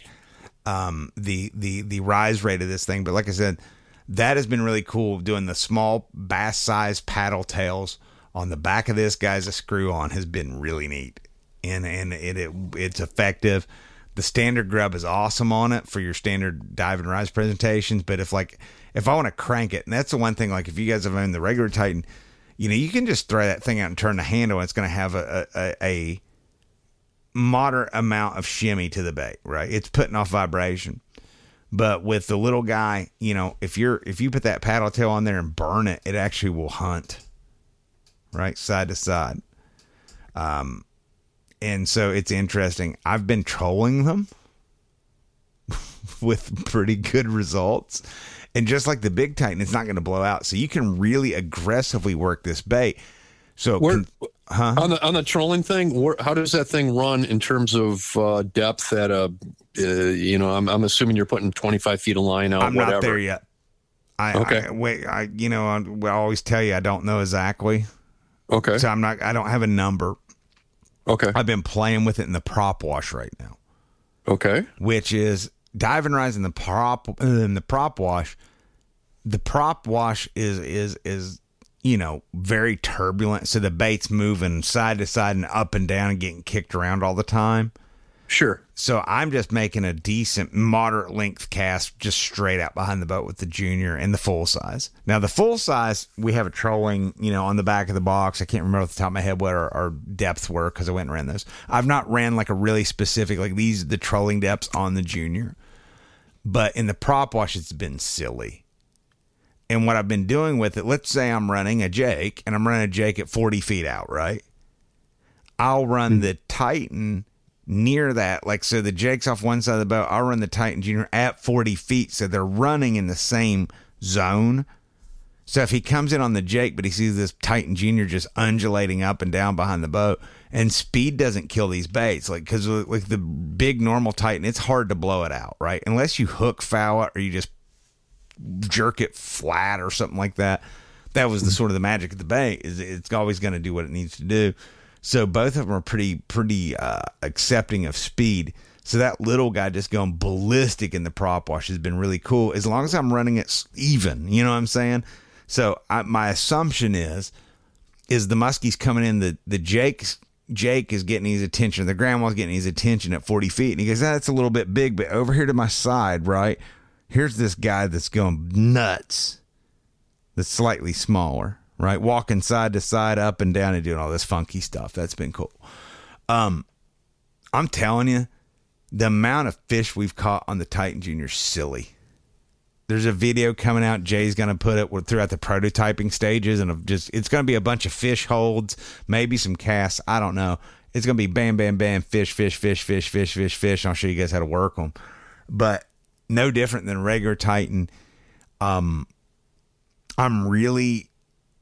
the rise rate of this thing. But like I said, that has been really cool. Doing the small bass size paddle tails on the back of this guy's a screw on has been really neat, and it's effective. The standard grub is awesome on it for your standard dive and rise presentations. But if I want to crank it, and that's the one thing, like if you guys have owned the regular Titan, you can just throw that thing out and turn the handle, and it's going to have a moderate amount of shimmy to the bait, right? It's putting off vibration. But with the little guy, if you put that paddle tail on there and burn it, it actually will hunt, right? Side to side. And so it's interesting. I've been trolling them with pretty good results. And just like the big Titan, it's not going to blow out. So you can really aggressively work this bait. So on the trolling thing, how does that thing run in terms of depth at I'm assuming you're putting 25 feet of line out. I'm not there yet. I always tell you I don't know exactly. Okay. So I don't have a number. Okay. I've been playing with it in the prop wash right now. Okay. Which is dive and rise in the prop wash. The prop wash is very turbulent, so the bait's moving side to side and up and down and getting kicked around all the time. Sure. So I'm just making a decent moderate length cast just straight out behind the boat with the junior and the full size. Now the full size, we have a trolling, on the back of the box. I can't remember off the top of my head what our depths were because I went and ran those. I've not ran like a really specific, like these the trolling depths on the junior. But in the prop wash, it's been silly. And what I've been doing with it, let's say I'm running a Jake, and I'm running a Jake at 40 feet out, right? I'll run the Titan near that, so the Jake's off one side of the boat, I'll run the Titan Junior at 40 feet, so they're running in the same zone. So if he comes in on the Jake, but he sees this Titan Junior just undulating up and down behind the boat, and speed doesn't kill these baits, because the big normal Titan, it's hard to blow it out, right? Unless you hook foul it or you just jerk it flat or something like that. That was the sort of the magic of the bait, is it's always going to do what it needs to do. So both of them are pretty accepting of speed. So that little guy just going ballistic in the prop wash has been really cool, as long as I'm running it even. You know what I'm saying? So my assumption is the muskie's coming in, the Jake is getting his attention, the grandma's getting his attention at 40 feet, and he goes, that's a little bit big, but over here to my side, right, here's this guy that's going nuts, that's slightly smaller, right, walking side to side, up and down, and doing all this funky stuff. That's been cool. I'm telling you, the amount of fish we've caught on the Titan Junior is silly. There's a video coming out. Jay's going to put it throughout the prototyping stages, and it's going to be a bunch of fish holds, maybe some casts. I don't know. It's going to be bam, bam, bam, fish, fish, fish, fish, fish, fish, fish. I'll show you guys how to work them. But no different than regular Titan. I'm really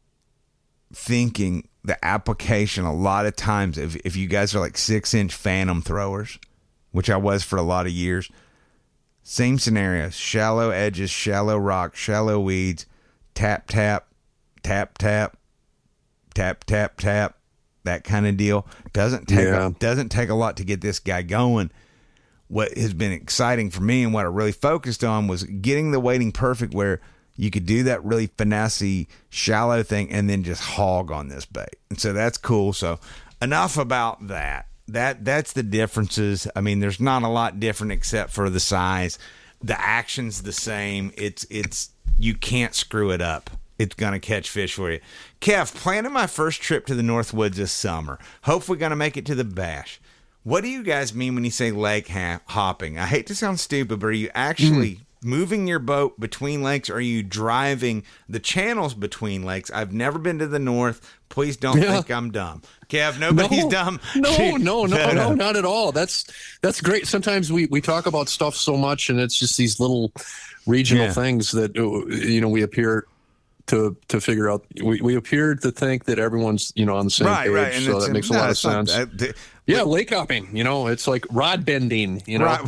thinking the application a lot of times, if you guys are like 6-inch Phantom throwers, which I was for a lot of years, same scenario, shallow edges, shallow rock, shallow weeds, tap, tap, tap, tap, tap, tap, tap, that kind of deal. Doesn't take a lot to get this guy going. What has been exciting for me and what I really focused on was getting the weighting perfect, where you could do that really finessey, shallow thing and then just hog on this bait. And so that's cool. So enough about that. That's the differences. I mean, there's not a lot different except for the size. The action's the same. It's you can't screw it up. It's gonna catch fish for you. Kev, planning my first trip to the North Woods this summer. Hopefully gonna make it to the Bash. What do you guys mean when you say lake hopping? I hate to sound stupid, but are you actually moving your boat between lakes? Or are you driving the channels between lakes? I've never been to the North. Please don't think I'm dumb. Kev, nobody's dumb. No, not at all. That's great. Sometimes we talk about stuff so much, and it's just these little regional things that, we appear to figure out. We appear to think that everyone's, on the same page. Right. And so that makes a lot of sense. Lake hopping, it's like rod bending,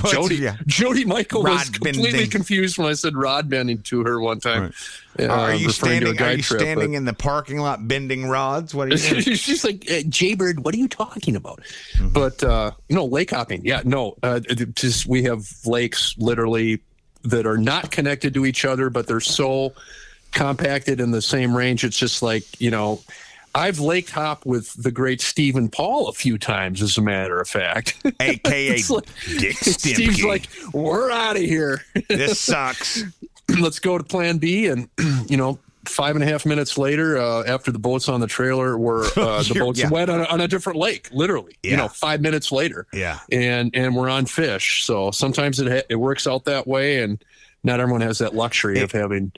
Jody Michael was completely confused when I said rod bending to her one time. Right. Are you standing in the parking lot bending rods? What are you doing? She's like, Jaybird, what are you talking about? Mm-hmm. But, lake hopping. Yeah, no, we have lakes literally that are not connected to each other, but they're so compacted in the same range. It's just like, I've lake hopped with the great Stephen Paul a few times, as a matter of fact. AKA Dick Stimke. Steve's like, we're out of here. This sucks. Let's go to plan B. And, 5.5 minutes later, after the boat's on the trailer, the boat's wet on a different lake, literally, 5 minutes later. Yeah. And we're on fish. So sometimes it works out that way. And not everyone has that luxury of having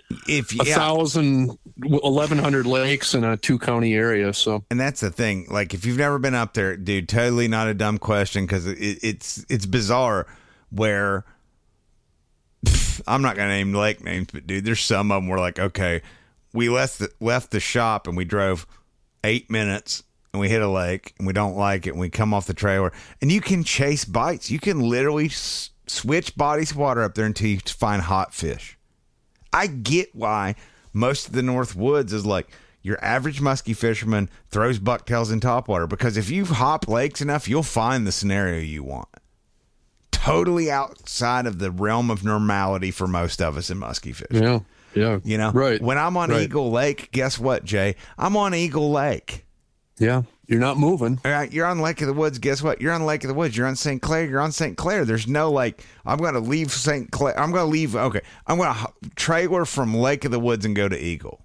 1,100 lakes in a 2-county area. So, and that's the thing. Like, if you've never been up there, dude, totally not a dumb question, because it's bizarre. Where I'm not gonna name lake names, but dude, there's some of them where, like, okay, we left the shop and we drove 8 minutes and we hit a lake and we don't like it and we come off the trailer, and you can chase bites. You can literally switch bodies of water up there until you find hot fish. I get why most of the North Woods is like your average muskie fisherman throws bucktails in topwater, because if you hop lakes enough, you'll find the scenario you want. Totally outside of the realm of normality for most of us in muskie fishing. Yeah. Right. When I'm on Eagle Lake, guess what, Jay? I'm on Eagle Lake. Yeah. You're not moving. All right, you're on Lake of the Woods. Guess what? You're on Lake of the Woods. You're on St. Clair. You're on St. Clair. There's no, like, I'm going to leave St. Clair. I'm going to trailer from Lake of the Woods and go to Eagle.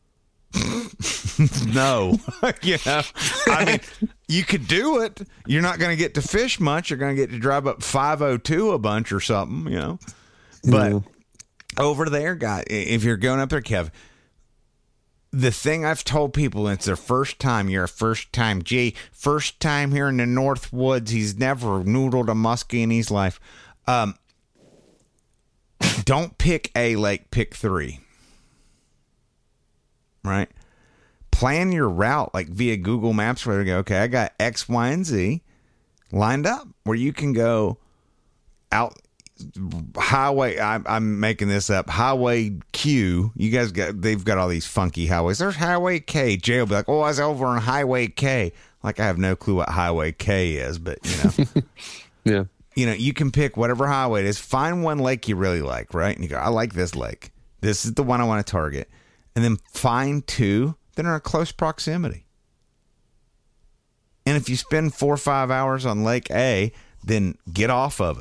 No. I mean, you could do it. You're not going to get to fish much. You're going to get to drive up 502 a bunch or something, But over there, guy, if you're going up there, Kev, the thing I've told people, it's their first time. You're a first time here in the North Woods. He's never noodled a muskie in his life. Don't pick a lake, pick 3. Right? Plan your route, like via Google Maps, where you go, okay, I got X, Y, and Z lined up, where you can go out highway. I'm making this up. Highway Q. You guys they've got all these funky highways. There's Highway K. Jay will be like, oh, I was over on Highway K. Like I have no clue what Highway K is, but Yeah. You can pick whatever highway it is. Find one lake you really like, right? And you go, I like this lake. This is the one I want to target. And then find two that are in close proximity. And if you spend 4 or 5 hours on Lake A, then get off of it.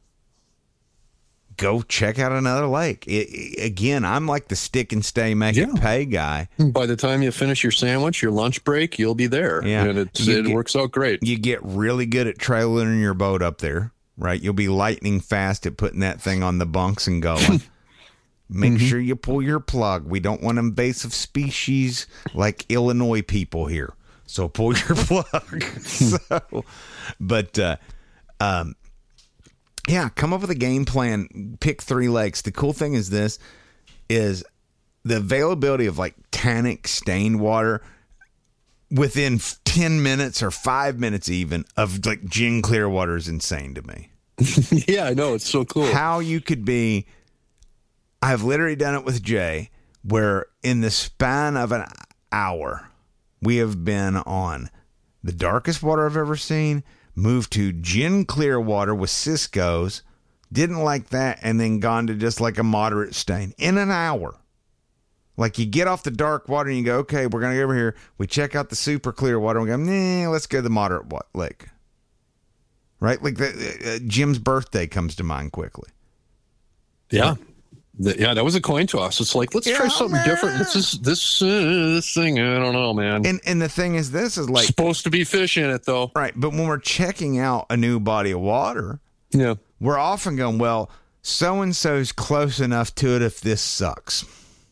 Go check out another lake. Again, I'm like the stick and stay, make it pay guy. By the time you finish your sandwich, your lunch break, you'll be there. Yeah. And it works out great. You get really good at trailing your boat up there, right? You'll be lightning fast at putting that thing on the bunks and going. Make sure you pull your plug. We don't want invasive species like Illinois people here. So pull your plug. Yeah, come up with a game plan. Pick 3 lakes. The cool thing is the availability of like tannic stained water within 10 minutes or 5 minutes even of like gin clear water is insane to me. Yeah, I know. It's so cool. How you could be. I've literally done it with Jay, where in the span of an hour, we have been on the darkest water I've ever seen, moved to gin clear water with Cisco's, didn't like that, and then gone to just like a moderate stain in an hour. Like you get off the dark water and you go, okay, we're going to go over here. We check out the super clear water and we go, nah, let's go to the moderate lake. Right? Like Jim's birthday comes to mind quickly. Yeah. That was a coin toss. It's like, let's try something different. This thing, I don't know, man. And the thing is, this is like supposed to be fish in it, though. Right, but when we're checking out a new body of water, we're often going, well, so-and-so's close enough to it if this sucks.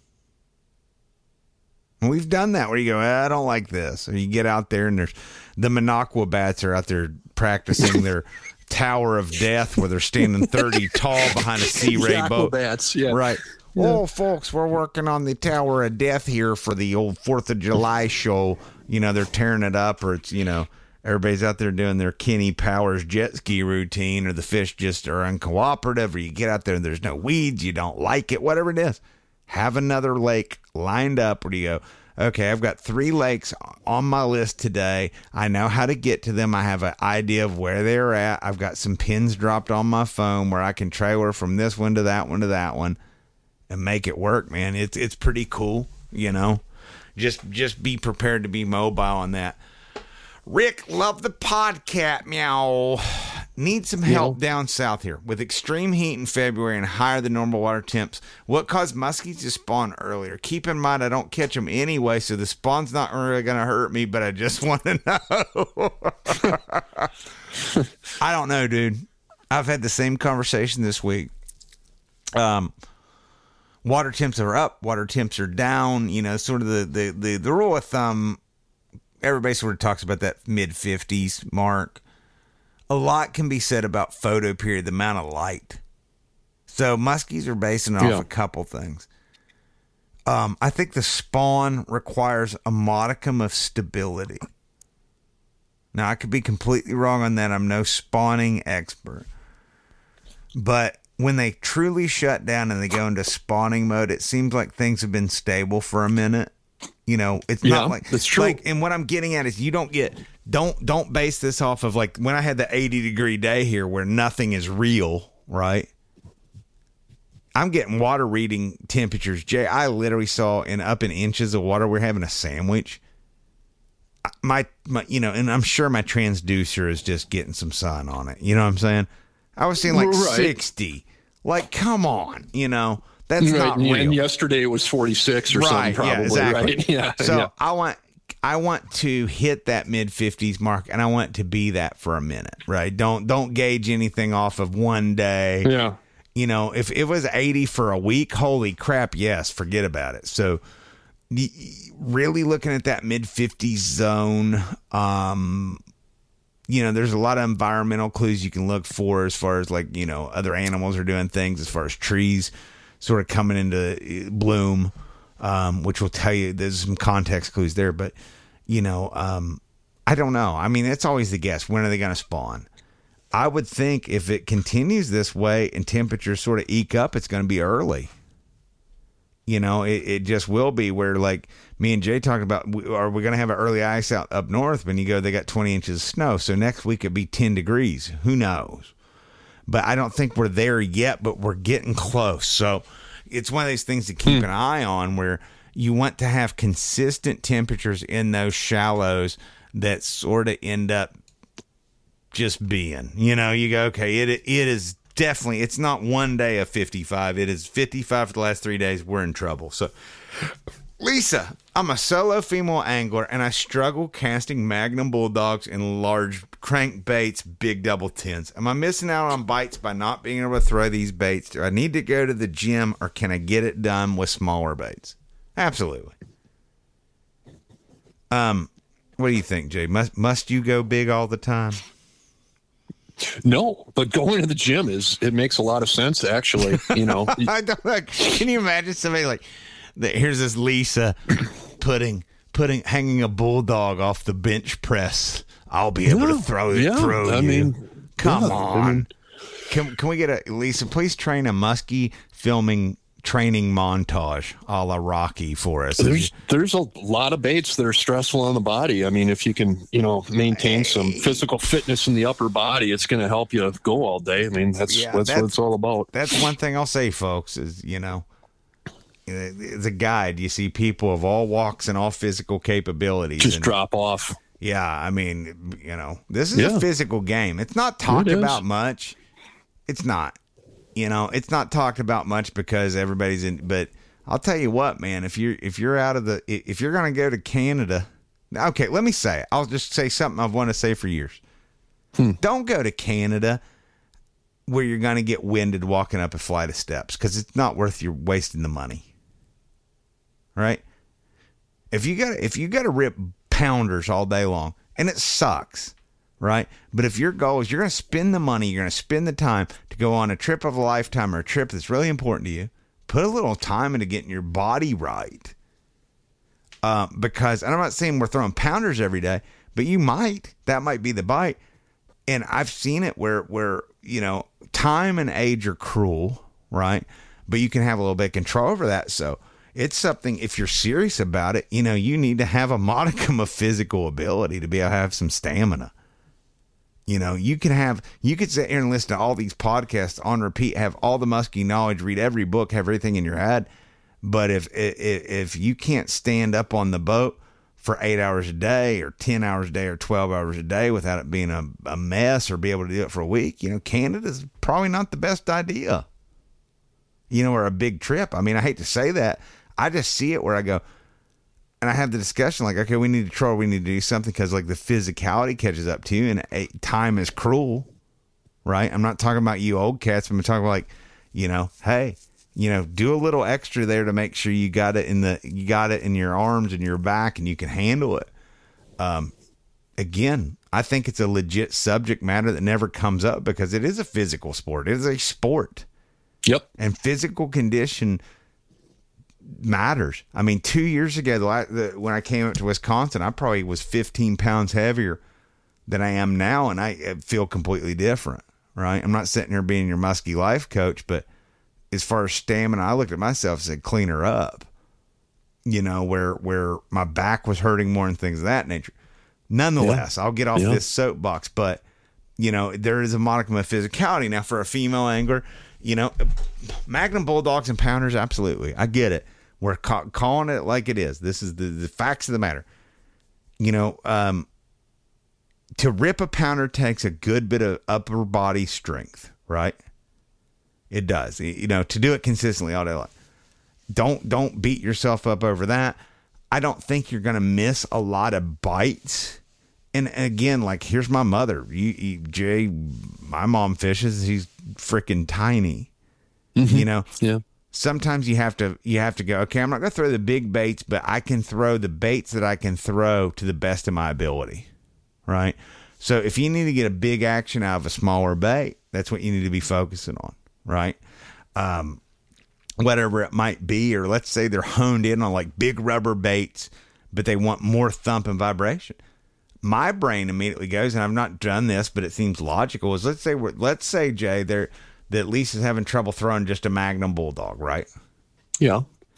And we've done that where you go, I don't like this. Or you get out there and there's the Minocqua bats are out there practicing their Tower of Death where they're standing 30 tall behind a Sea Ray boat. Bats, yeah. Right. Yeah. Oh, folks, we're working on the Tower of Death here for the old 4th of July show. They're tearing it up, or it's, everybody's out there doing their Kenny Powers jet ski routine, or the fish just are uncooperative, or you get out there and there's no weeds, you don't like it, whatever it is. Have another lake lined up where you go, okay, I've got 3 lakes on my list today. I know how to get to them. I have an idea of where they're at. I've got some pins dropped on my phone where I can trailer from this one to that one to that one and make it work, man. It's pretty cool, Just be prepared to be mobile on that. Rick, love the podcast, meow. Need some help down south here with extreme heat in February and higher than normal water temps. What caused muskies to spawn earlier? Keep in mind I don't catch them anyway, so the spawn's not really going to hurt me, but I just want to know. I don't know, dude. I've had the same conversation this week. Water temps are up, water temps are down. Sort of the rule of thumb. Everybody sort of talks about that mid-50s mark. A lot can be said about photo period, the amount of light. So muskies are basing it off a couple things. I think the spawn requires a modicum of stability. Now, I could be completely wrong on that. I'm no spawning expert. But when they truly shut down and they go into spawning mode, it seems like things have been stable for a minute. It's not like that's true. Like, and what I'm getting at is you don't base this off of like when I had the 80-degree day here where nothing is real, right? I'm getting water reading temperatures. Jay, I literally saw up in inches of water. We're having a sandwich. My and I'm sure my transducer is just getting some sun on it. You know what I'm saying? I was seeing like 60. Like, come on, That's not real. And yesterday it was 46 or something, probably. Yeah, exactly. Right? Yeah. So I want to hit that mid-50s mark, and I want it to be that for a minute, right? Don't gauge anything off of one day. Yeah. If it was 80 for a week, holy crap, yes, forget about it. So really looking at that mid-50s zone, there's a lot of environmental clues you can look for as far as like, other animals are doing things, as far as trees sort of coming into bloom, which will tell you there's some context clues there. But, I don't know. I mean, it's always the guess. When are they going to spawn? I would think if it continues this way and temperatures sort of eke up, it's going to be early. You know, it just will be where, like me and Jay talked about, are we going to have an early ice out up north? When you go, they got 20 inches of snow. So next week it'd be 10 degrees. Who knows? But I don't think we're there yet, but we're getting close. So it's one of these things to keep an eye on, where you want to have consistent temperatures in those shallows that sort of end up just being, you know, you go, okay, it is definitely, it's not one day of 55. It is 55 for the last 3 days. We're in trouble. So, Lisa, I'm a solo female angler, and I struggle casting Magnum bulldogs and large crankbaits, big double tens. Am I missing out on bites by not being able to throw these baits? Do I need to go to the gym, or can I get it done with smaller baits? Absolutely. What do you think, Jay? Must you go big all the time? No, but going to the gym it makes a lot of sense, actually. You know, I don't like. Can you imagine somebody like, here's this Lisa hanging a bulldog off the bench press. I'll be able to throw you. I mean, come on. Can we get Lisa? Please train a muskie filming training montage a la Rocky for us. There's a lot of baits that are stressful on the body. I mean, if you can, you know, maintain some physical fitness in the upper body, it's going to help you go all day. I mean, that's what it's all about. That's one thing I'll say, folks, is, you know, as a guide, you see people of all walks and all physical capabilities just drop off. Yeah. I mean, you know, this is a physical game. It's not talked about much. It's not. You know, it's not talked about much because everybody's in. But I'll tell you what, man. If you're going to go to Canada, okay, let me say it. I'll just say something I've wanted to say for years. Don't go to Canada where you're going to get winded walking up a flight of steps, because it's not worth your wasting the money. Right? If you got to rip pounders all day long, and it sucks. Right? But if your goal is you're going to spend the money, you're going to spend the time to go on a trip of a lifetime, or a trip that's really important to you, put a little time into getting your body right. Because, and I'm not saying we're throwing pounders every day, but that might be the bite. And I've seen it where, you know, time and age are cruel, right? But you can have a little bit of control over that. So it's something, if you're serious about it, you know, you need to have a modicum of physical ability to be able to have some stamina. You know, you could sit here and listen to all these podcasts on repeat, have all the musky knowledge, read every book, have everything in your head. But if you can't stand up on the boat for 8 hours a day, or 10 hours a day, or 12 hours a day without it being a mess, or be able to do it for a week, you know, Canada's probably not the best idea. You know, or a big trip. I mean, I hate to say that. I just see it where I go, and I have the discussion like, okay, we need to do something, because like the physicality catches up to you, and time is cruel, right? I'm not talking about you old cats. I'm talking about, like, you know, hey, you know, do a little extra there to make sure you got it in your arms and your back, and you can handle it. Again, I think it's a legit subject matter that never comes up, because it is a physical sport. It is a sport. Yep. And physical condition matters. I mean, 2 years ago, when I came up to Wisconsin, I probably was 15 pounds heavier than I am now, and I feel completely different, right? I'm not sitting here being your musky life coach, but as far as stamina, I looked at myself and said, clean her up, you know, where my back was hurting more and things of that nature. Nonetheless, I'll get off this soapbox, but, you know, there is a modicum of physicality. Now, for a female angler, you know, Magnum bulldogs and pounders, absolutely. I get it. We're calling it like it is. This is the facts of the matter. You know, to rip a pounder takes a good bit of upper body strength, right? It does. You know, to do it consistently all day long. Don't beat yourself up over that. I don't think you're going to miss a lot of bites. And again, like, here's my mother. Jay, my mom fishes. She's freaking tiny. Mm-hmm. You know? Yeah. Sometimes you have to go, okay, I'm not going to throw the big baits, but I can throw the baits that I can throw to the best of my ability, right? So if you need to get a big action out of a smaller bait, that's what you need to be focusing on, right? Whatever it might be, or let's say they're honed in on like big rubber baits, but they want more thump and vibration. my brain immediately goes, and I've not done this, but it seems logical, is let's say, Jay, that Lisa's having trouble throwing just a Magnum Bulldog, right? Yeah.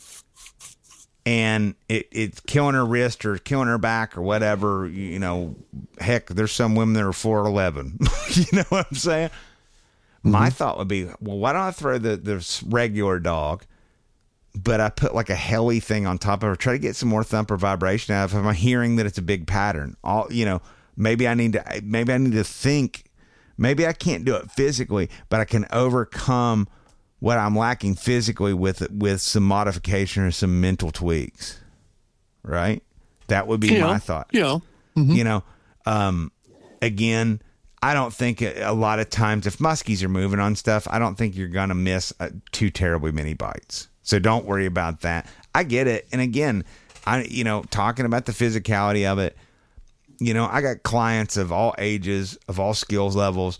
And it's killing her wrist or killing her back or whatever, heck, there's some women that are 4'11". You know what I'm saying? Mm-hmm. My thought would be, well, why don't I throw the regular dog, but I put like a heli thing on top of her, try to get some more thumper vibration out of it. If I'm hearing that it's a big pattern, maybe I need to think, maybe I can't do it physically, but I can overcome what I'm lacking physically with some modification or some mental tweaks, right? That would be my thought. Yeah. Mm-hmm. Again, I don't think a lot of times if muskies are moving on stuff, I don't think you're going to miss too terribly many bites. So don't worry about that. I get it. And again, talking about the physicality of it, I got clients of all ages, of all skills levels.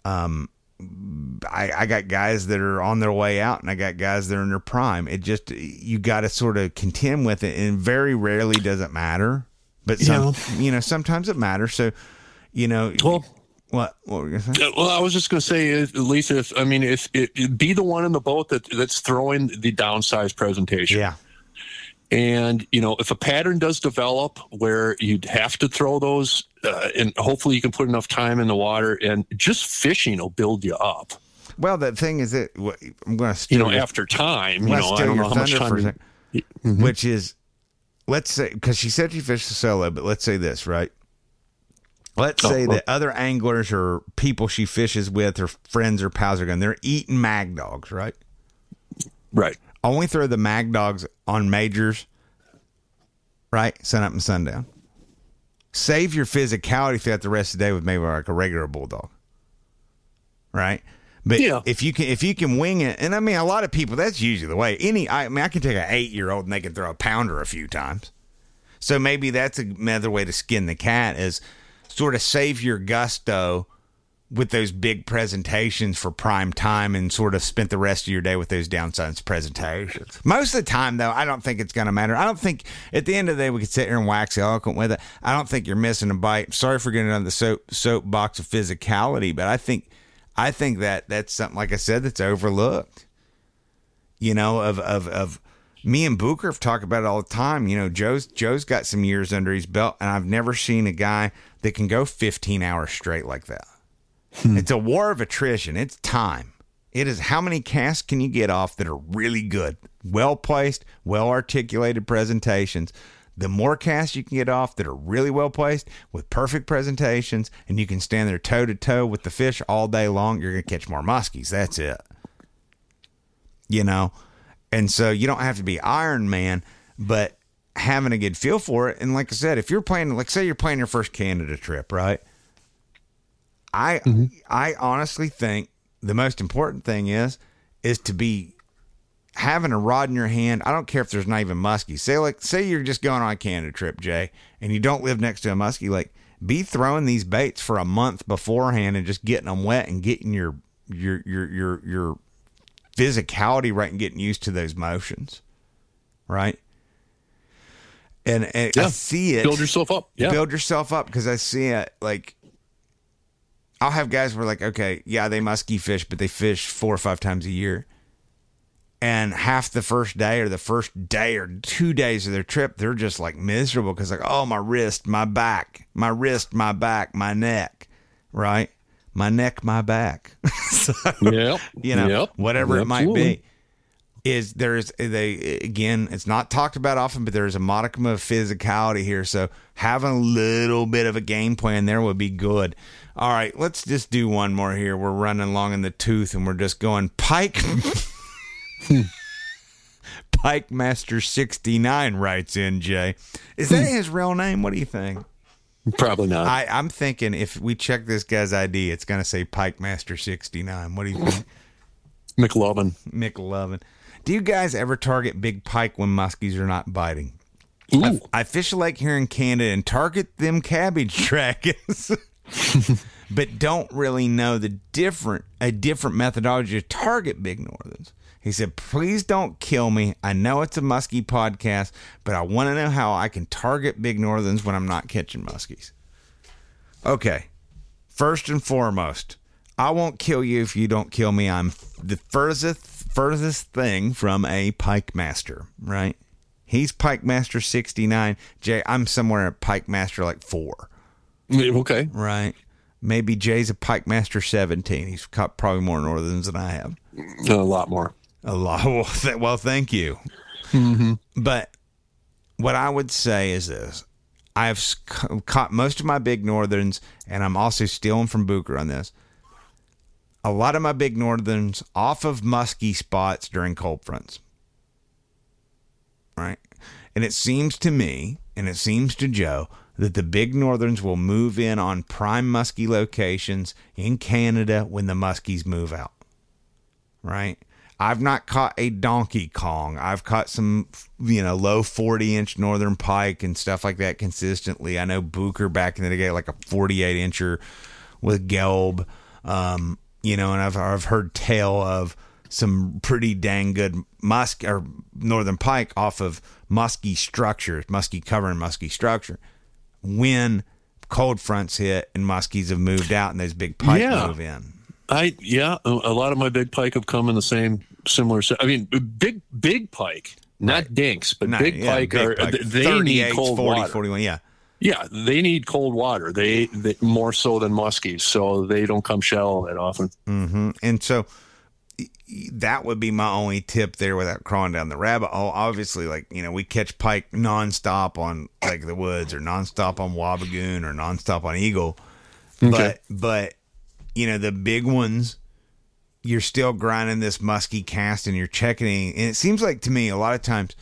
I got guys that are on their way out, and I got guys that are in their prime. It just, you got to sort of contend with it, and very rarely does it matter. But sometimes it matters. So, well, what were you going to say? Well, I was just going to say, Lisa, if be the one in the boat that's throwing the downsized presentation. Yeah. And, if a pattern does develop where you'd have to throw those, and hopefully you can put enough time in the water, and just fishing will build you up. Well, the thing is that I'm going to steal after time, I don't know how much time. Mm-hmm. Which is, let's say, because she said she fished a solo, but let's say this, right? Let's say that other anglers or people she fishes with, or friends or pals are going, they're eating mag dogs, right? Right. Only throw the mag dogs on majors, right? Sun up and sundown. Save your physicality throughout the rest of the day with maybe like a regular bulldog, right? But if you can wing it, and I mean, a lot of people, that's usually the way. I can take an 8-year-old and they can throw a pounder a few times. So maybe that's another way to skin the cat, is sort of save your gusto with those big presentations for prime time, and sort of spent the rest of your day with those downsized presentations. Most of the time, though, I don't think it's going to matter. I don't think at the end of the day we could sit here and wax eloquent with it. I don't think you're missing a bite. Sorry for getting on the soapbox of physicality, but I think that that's something, like I said, that's overlooked. Of me and Booker have talked about it all the time. Joe's got some years under his belt, and I've never seen a guy that can go 15 hours straight like that. It's a war of attrition. It's time. It is how many casts can you get off that are really good, well-placed, well-articulated presentations. The more casts you can get off that are really well-placed with perfect presentations, and you can stand there toe-to-toe with the fish all day long, you're going to catch more muskies. That's it. And so you don't have to be Iron Man, but having a good feel for it. And like I said, if you're playing, like say you're playing your first Canada trip, right? I honestly think the most important thing is to be having a rod in your hand. I don't care if there's not even muskies. Say you're just going on a Canada trip, Jay, and you don't live next to a muskie lake. Be throwing these baits for a month beforehand and just getting them wet and getting your physicality right and getting used to those motions, right? And I see it. Build yourself up. Yeah. Build yourself up, because I see it. Like, I'll have guys who are like, okay, yeah, they muskie fish, but they fish 4 or 5 times a year. And half the first day or 2 days of their trip, they're just like miserable because like, oh, my wrist, my back, my neck, right? My neck, my back. So, whatever it might be. Again, it's not talked about often, but there's a modicum of physicality here. So having a little bit of a game plan there would be good. All right, let's just do one more here. We're running along in the tooth, and we're just going Pike. Pike Master 69 writes in, Jay. Is that his real name? What do you think? Probably not. I'm thinking if we check this guy's ID, it's going to say Pike Master 69. What do you think? McLovin. Do you guys ever target big pike when muskies are not biting? I fish a lake here in Canada and target them cabbage dragons, but don't really know a different methodology to target big northerns. He said, please don't kill me. I know it's a muskie podcast, but I want to know how I can target big northerns when I'm not catching muskies. Okay. First and foremost, I won't kill you if you don't kill me. I'm the furthest thing from a pike master, right? He's pike master 69. Jay, I'm somewhere at pike master like 4. Okay. Right. Maybe Jay's a pike master 17. He's caught probably more northerns than I have. A lot more. A lot. Well, thank you. Mm-hmm. But what I would say is this. I've caught most of my big northerns, and I'm also stealing from Booker on this. A lot of my big northerns off of musky spots during cold fronts. Right? And it seems to me, and it seems to Joe, that the big northerns will move in on prime muskie locations in Canada when the muskies move out. Right? I've not caught a Donkey Kong. I've caught some, low 40-inch northern pike and stuff like that consistently. I know Booker back in the day, like a 48-incher with gelb. And I've heard tale of some pretty dang good musk or northern pike off of musky structures, musky cover and musky structure. When cold fronts hit and muskies have moved out and those big pike move in. A lot of my big pike have come in the similar. I mean, big pike, not dinks, but big pike they need cold 40, water. 41, yeah. Yeah, they need cold water. They more so than muskies, so they don't come shallow that often. Mm-hmm. And so that would be my only tip there without crawling down the rabbit hole. Obviously, we catch pike nonstop on Lake of the Woods or nonstop on Wabigoon or nonstop on Eagle. Okay. But the big ones, you're still grinding this musky cast and you're checking. And it seems like to me a lot of times,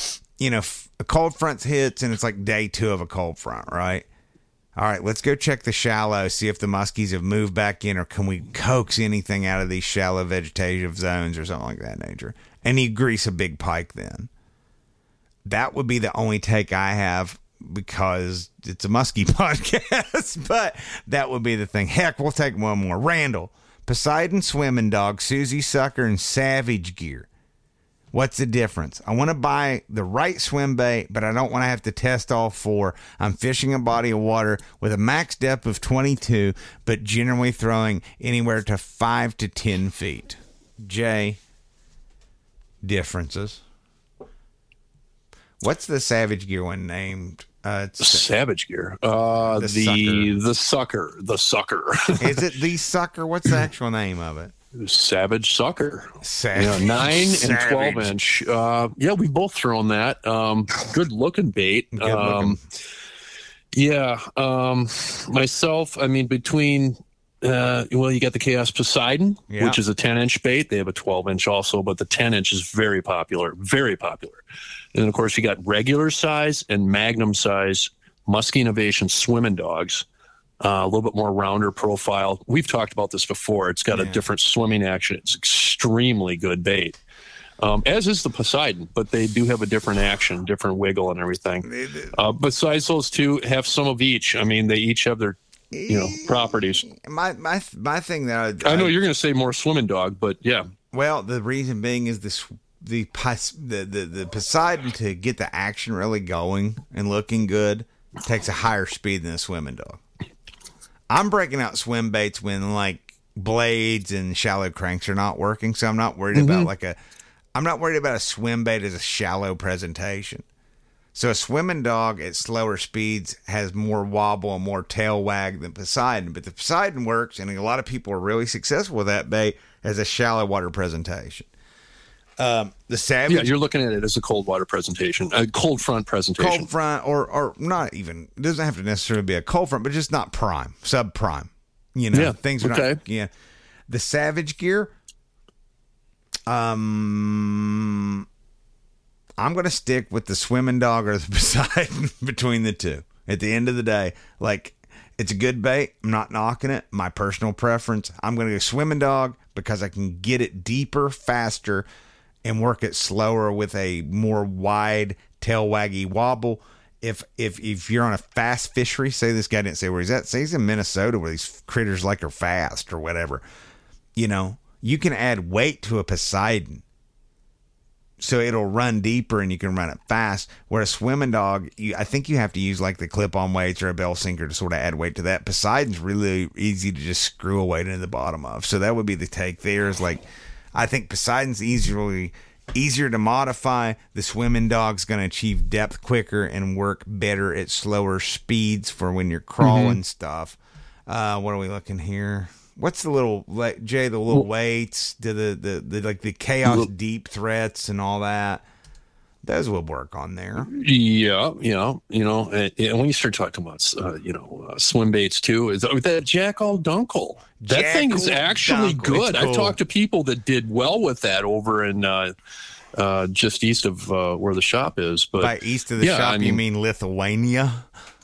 a cold front hits and it's like day 2 of a cold front, right? All right, let's go check the shallow, see if the muskies have moved back in or can we coax anything out of these shallow vegetative zones or something like that nature. And you grease a big pike then. That would be the only take I have because it's a muskie podcast, but that would be the thing. Heck, we'll take one more. Randall, Poseidon Swimming Dog, Susie Sucker, and Savage Gear. What's the difference? I want to buy the right swim bait, but I don't want to have to test all 4. I'm fishing a body of water with a max depth of 22, but generally throwing anywhere to 5 to 10 feet. Jay, differences. What's the Savage Gear one named? Savage Gear. The sucker. Is it the sucker? What's the actual name of it? Savage Sucker. 9 and 12 inch. We've both thrown that. Good looking bait. Myself, I mean, between you got the Chaos Poseidon, which is a 10-inch bait. They have a 12-inch also, but the 10-inch is very popular. Very popular. And of course, you got regular size and magnum size Muskie Innovation swimming dogs. A little bit more rounder profile. We've talked about this before. It's got a different swimming action. It's extremely good bait, as is the Poseidon, but they do have a different action, different wiggle and everything. Besides those two, have some of each. I mean, they each have their properties. My thing that I know you're going to say more swimming dog, but yeah. Well, the reason being is the Poseidon, to get the action really going and looking good, takes a higher speed than a swimming dog. I'm breaking out swim baits when blades and shallow cranks are not working, so I'm not worried about I'm not worried about a swim bait as a shallow presentation. So a swimming dog at slower speeds has more wobble and more tail wag than Poseidon, but the Poseidon works, and a lot of people are really successful with that bait as a shallow water presentation. The Savage, you're looking at it as a cold water presentation, a cold front presentation. Cold front, or not even. It doesn't have to necessarily be a cold front, but just not prime, subprime. Things are not. Yeah, the Savage Gear. I'm going to stick with the swimming dog or the Poseidon between the two. At the end of the day, it's a good bait. I'm not knocking it. My personal preference. I'm going to go swimming dog because I can get it deeper, faster, and work it slower with a more wide tail waggy wobble. If you're on a fast fishery, say this guy didn't say where he's at, say he's in Minnesota where these critters are fast or whatever, you can add weight to a Poseidon so it'll run deeper and you can run it fast. Where a swimming dog, I think you have to use like the clip-on weights or a bell sinker to sort of add weight to that. Poseidon's really easy to just screw a weight into the bottom of. So that would be the take there is like, I think Poseidon's easier to modify. The swimming dog's going to achieve depth quicker and work better at slower speeds for when you're crawling stuff. What are we looking here? What's the little, Jay, the little weights, the like the chaos deep threats and all that? Those will work on there. Yeah. And when you start talking about, swim baits too, is that Jackal Dunkel. That thing is actually good. Cool. I've talked to people that did well with that over in just east of where the shop is. But by east of the shop, you mean Lithuania?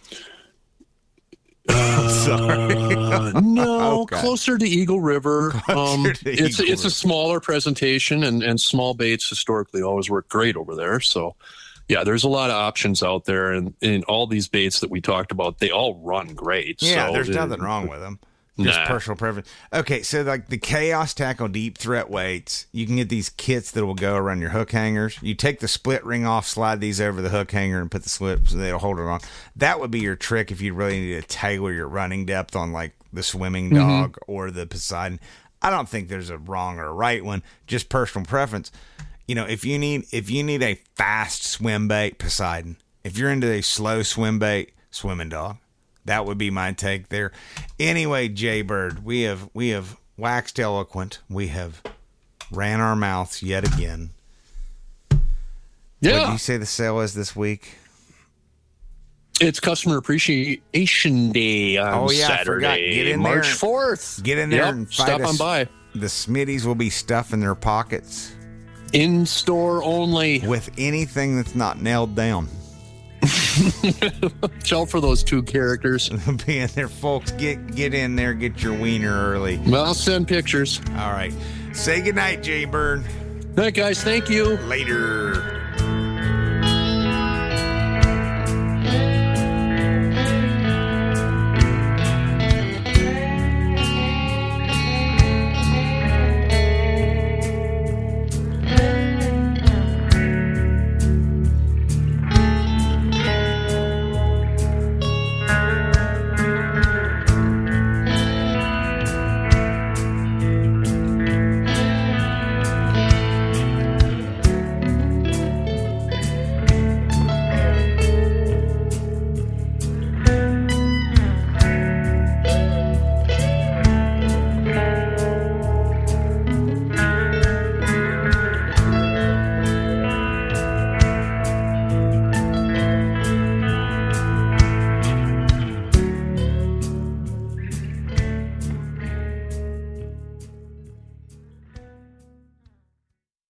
Sorry. No, okay. Closer to Eagle River. It's a smaller presentation, and small baits historically always work great over there. So, yeah, there's a lot of options out there, and all these baits that we talked about, they all run great. Yeah, so there's nothing wrong with them. Just personal preference. Okay, so like the Chaos Tackle deep threat weights, you can get these kits that will go around your hook hangers. You take the split ring off, slide these over the hook hanger, and put the slip so they'll hold it on. That would be your trick if you really need to tailor your running depth on like the swimming dog or the Poseidon. I don't think there's a wrong or a right one, just personal preference. If you need a fast swim bait, Poseidon. If you're into a slow swim bait, swimming dog. That would be my take there. Anyway, Jay Bird, we have waxed eloquent. We have ran our mouths yet again. Yeah. What did you say the sale is this week? It's Customer Appreciation Day on Saturday, Get in March there, 4th. Get in there and stop on by. The Smitties will be stuffing their pockets. In-store only. With anything that's not nailed down. Watch out for those two characters. Be in there, folks. Get in there. Get your wiener early. Well, I'll send pictures. All right. Say goodnight, Jay Bird. Night, guys. Thank you. Later.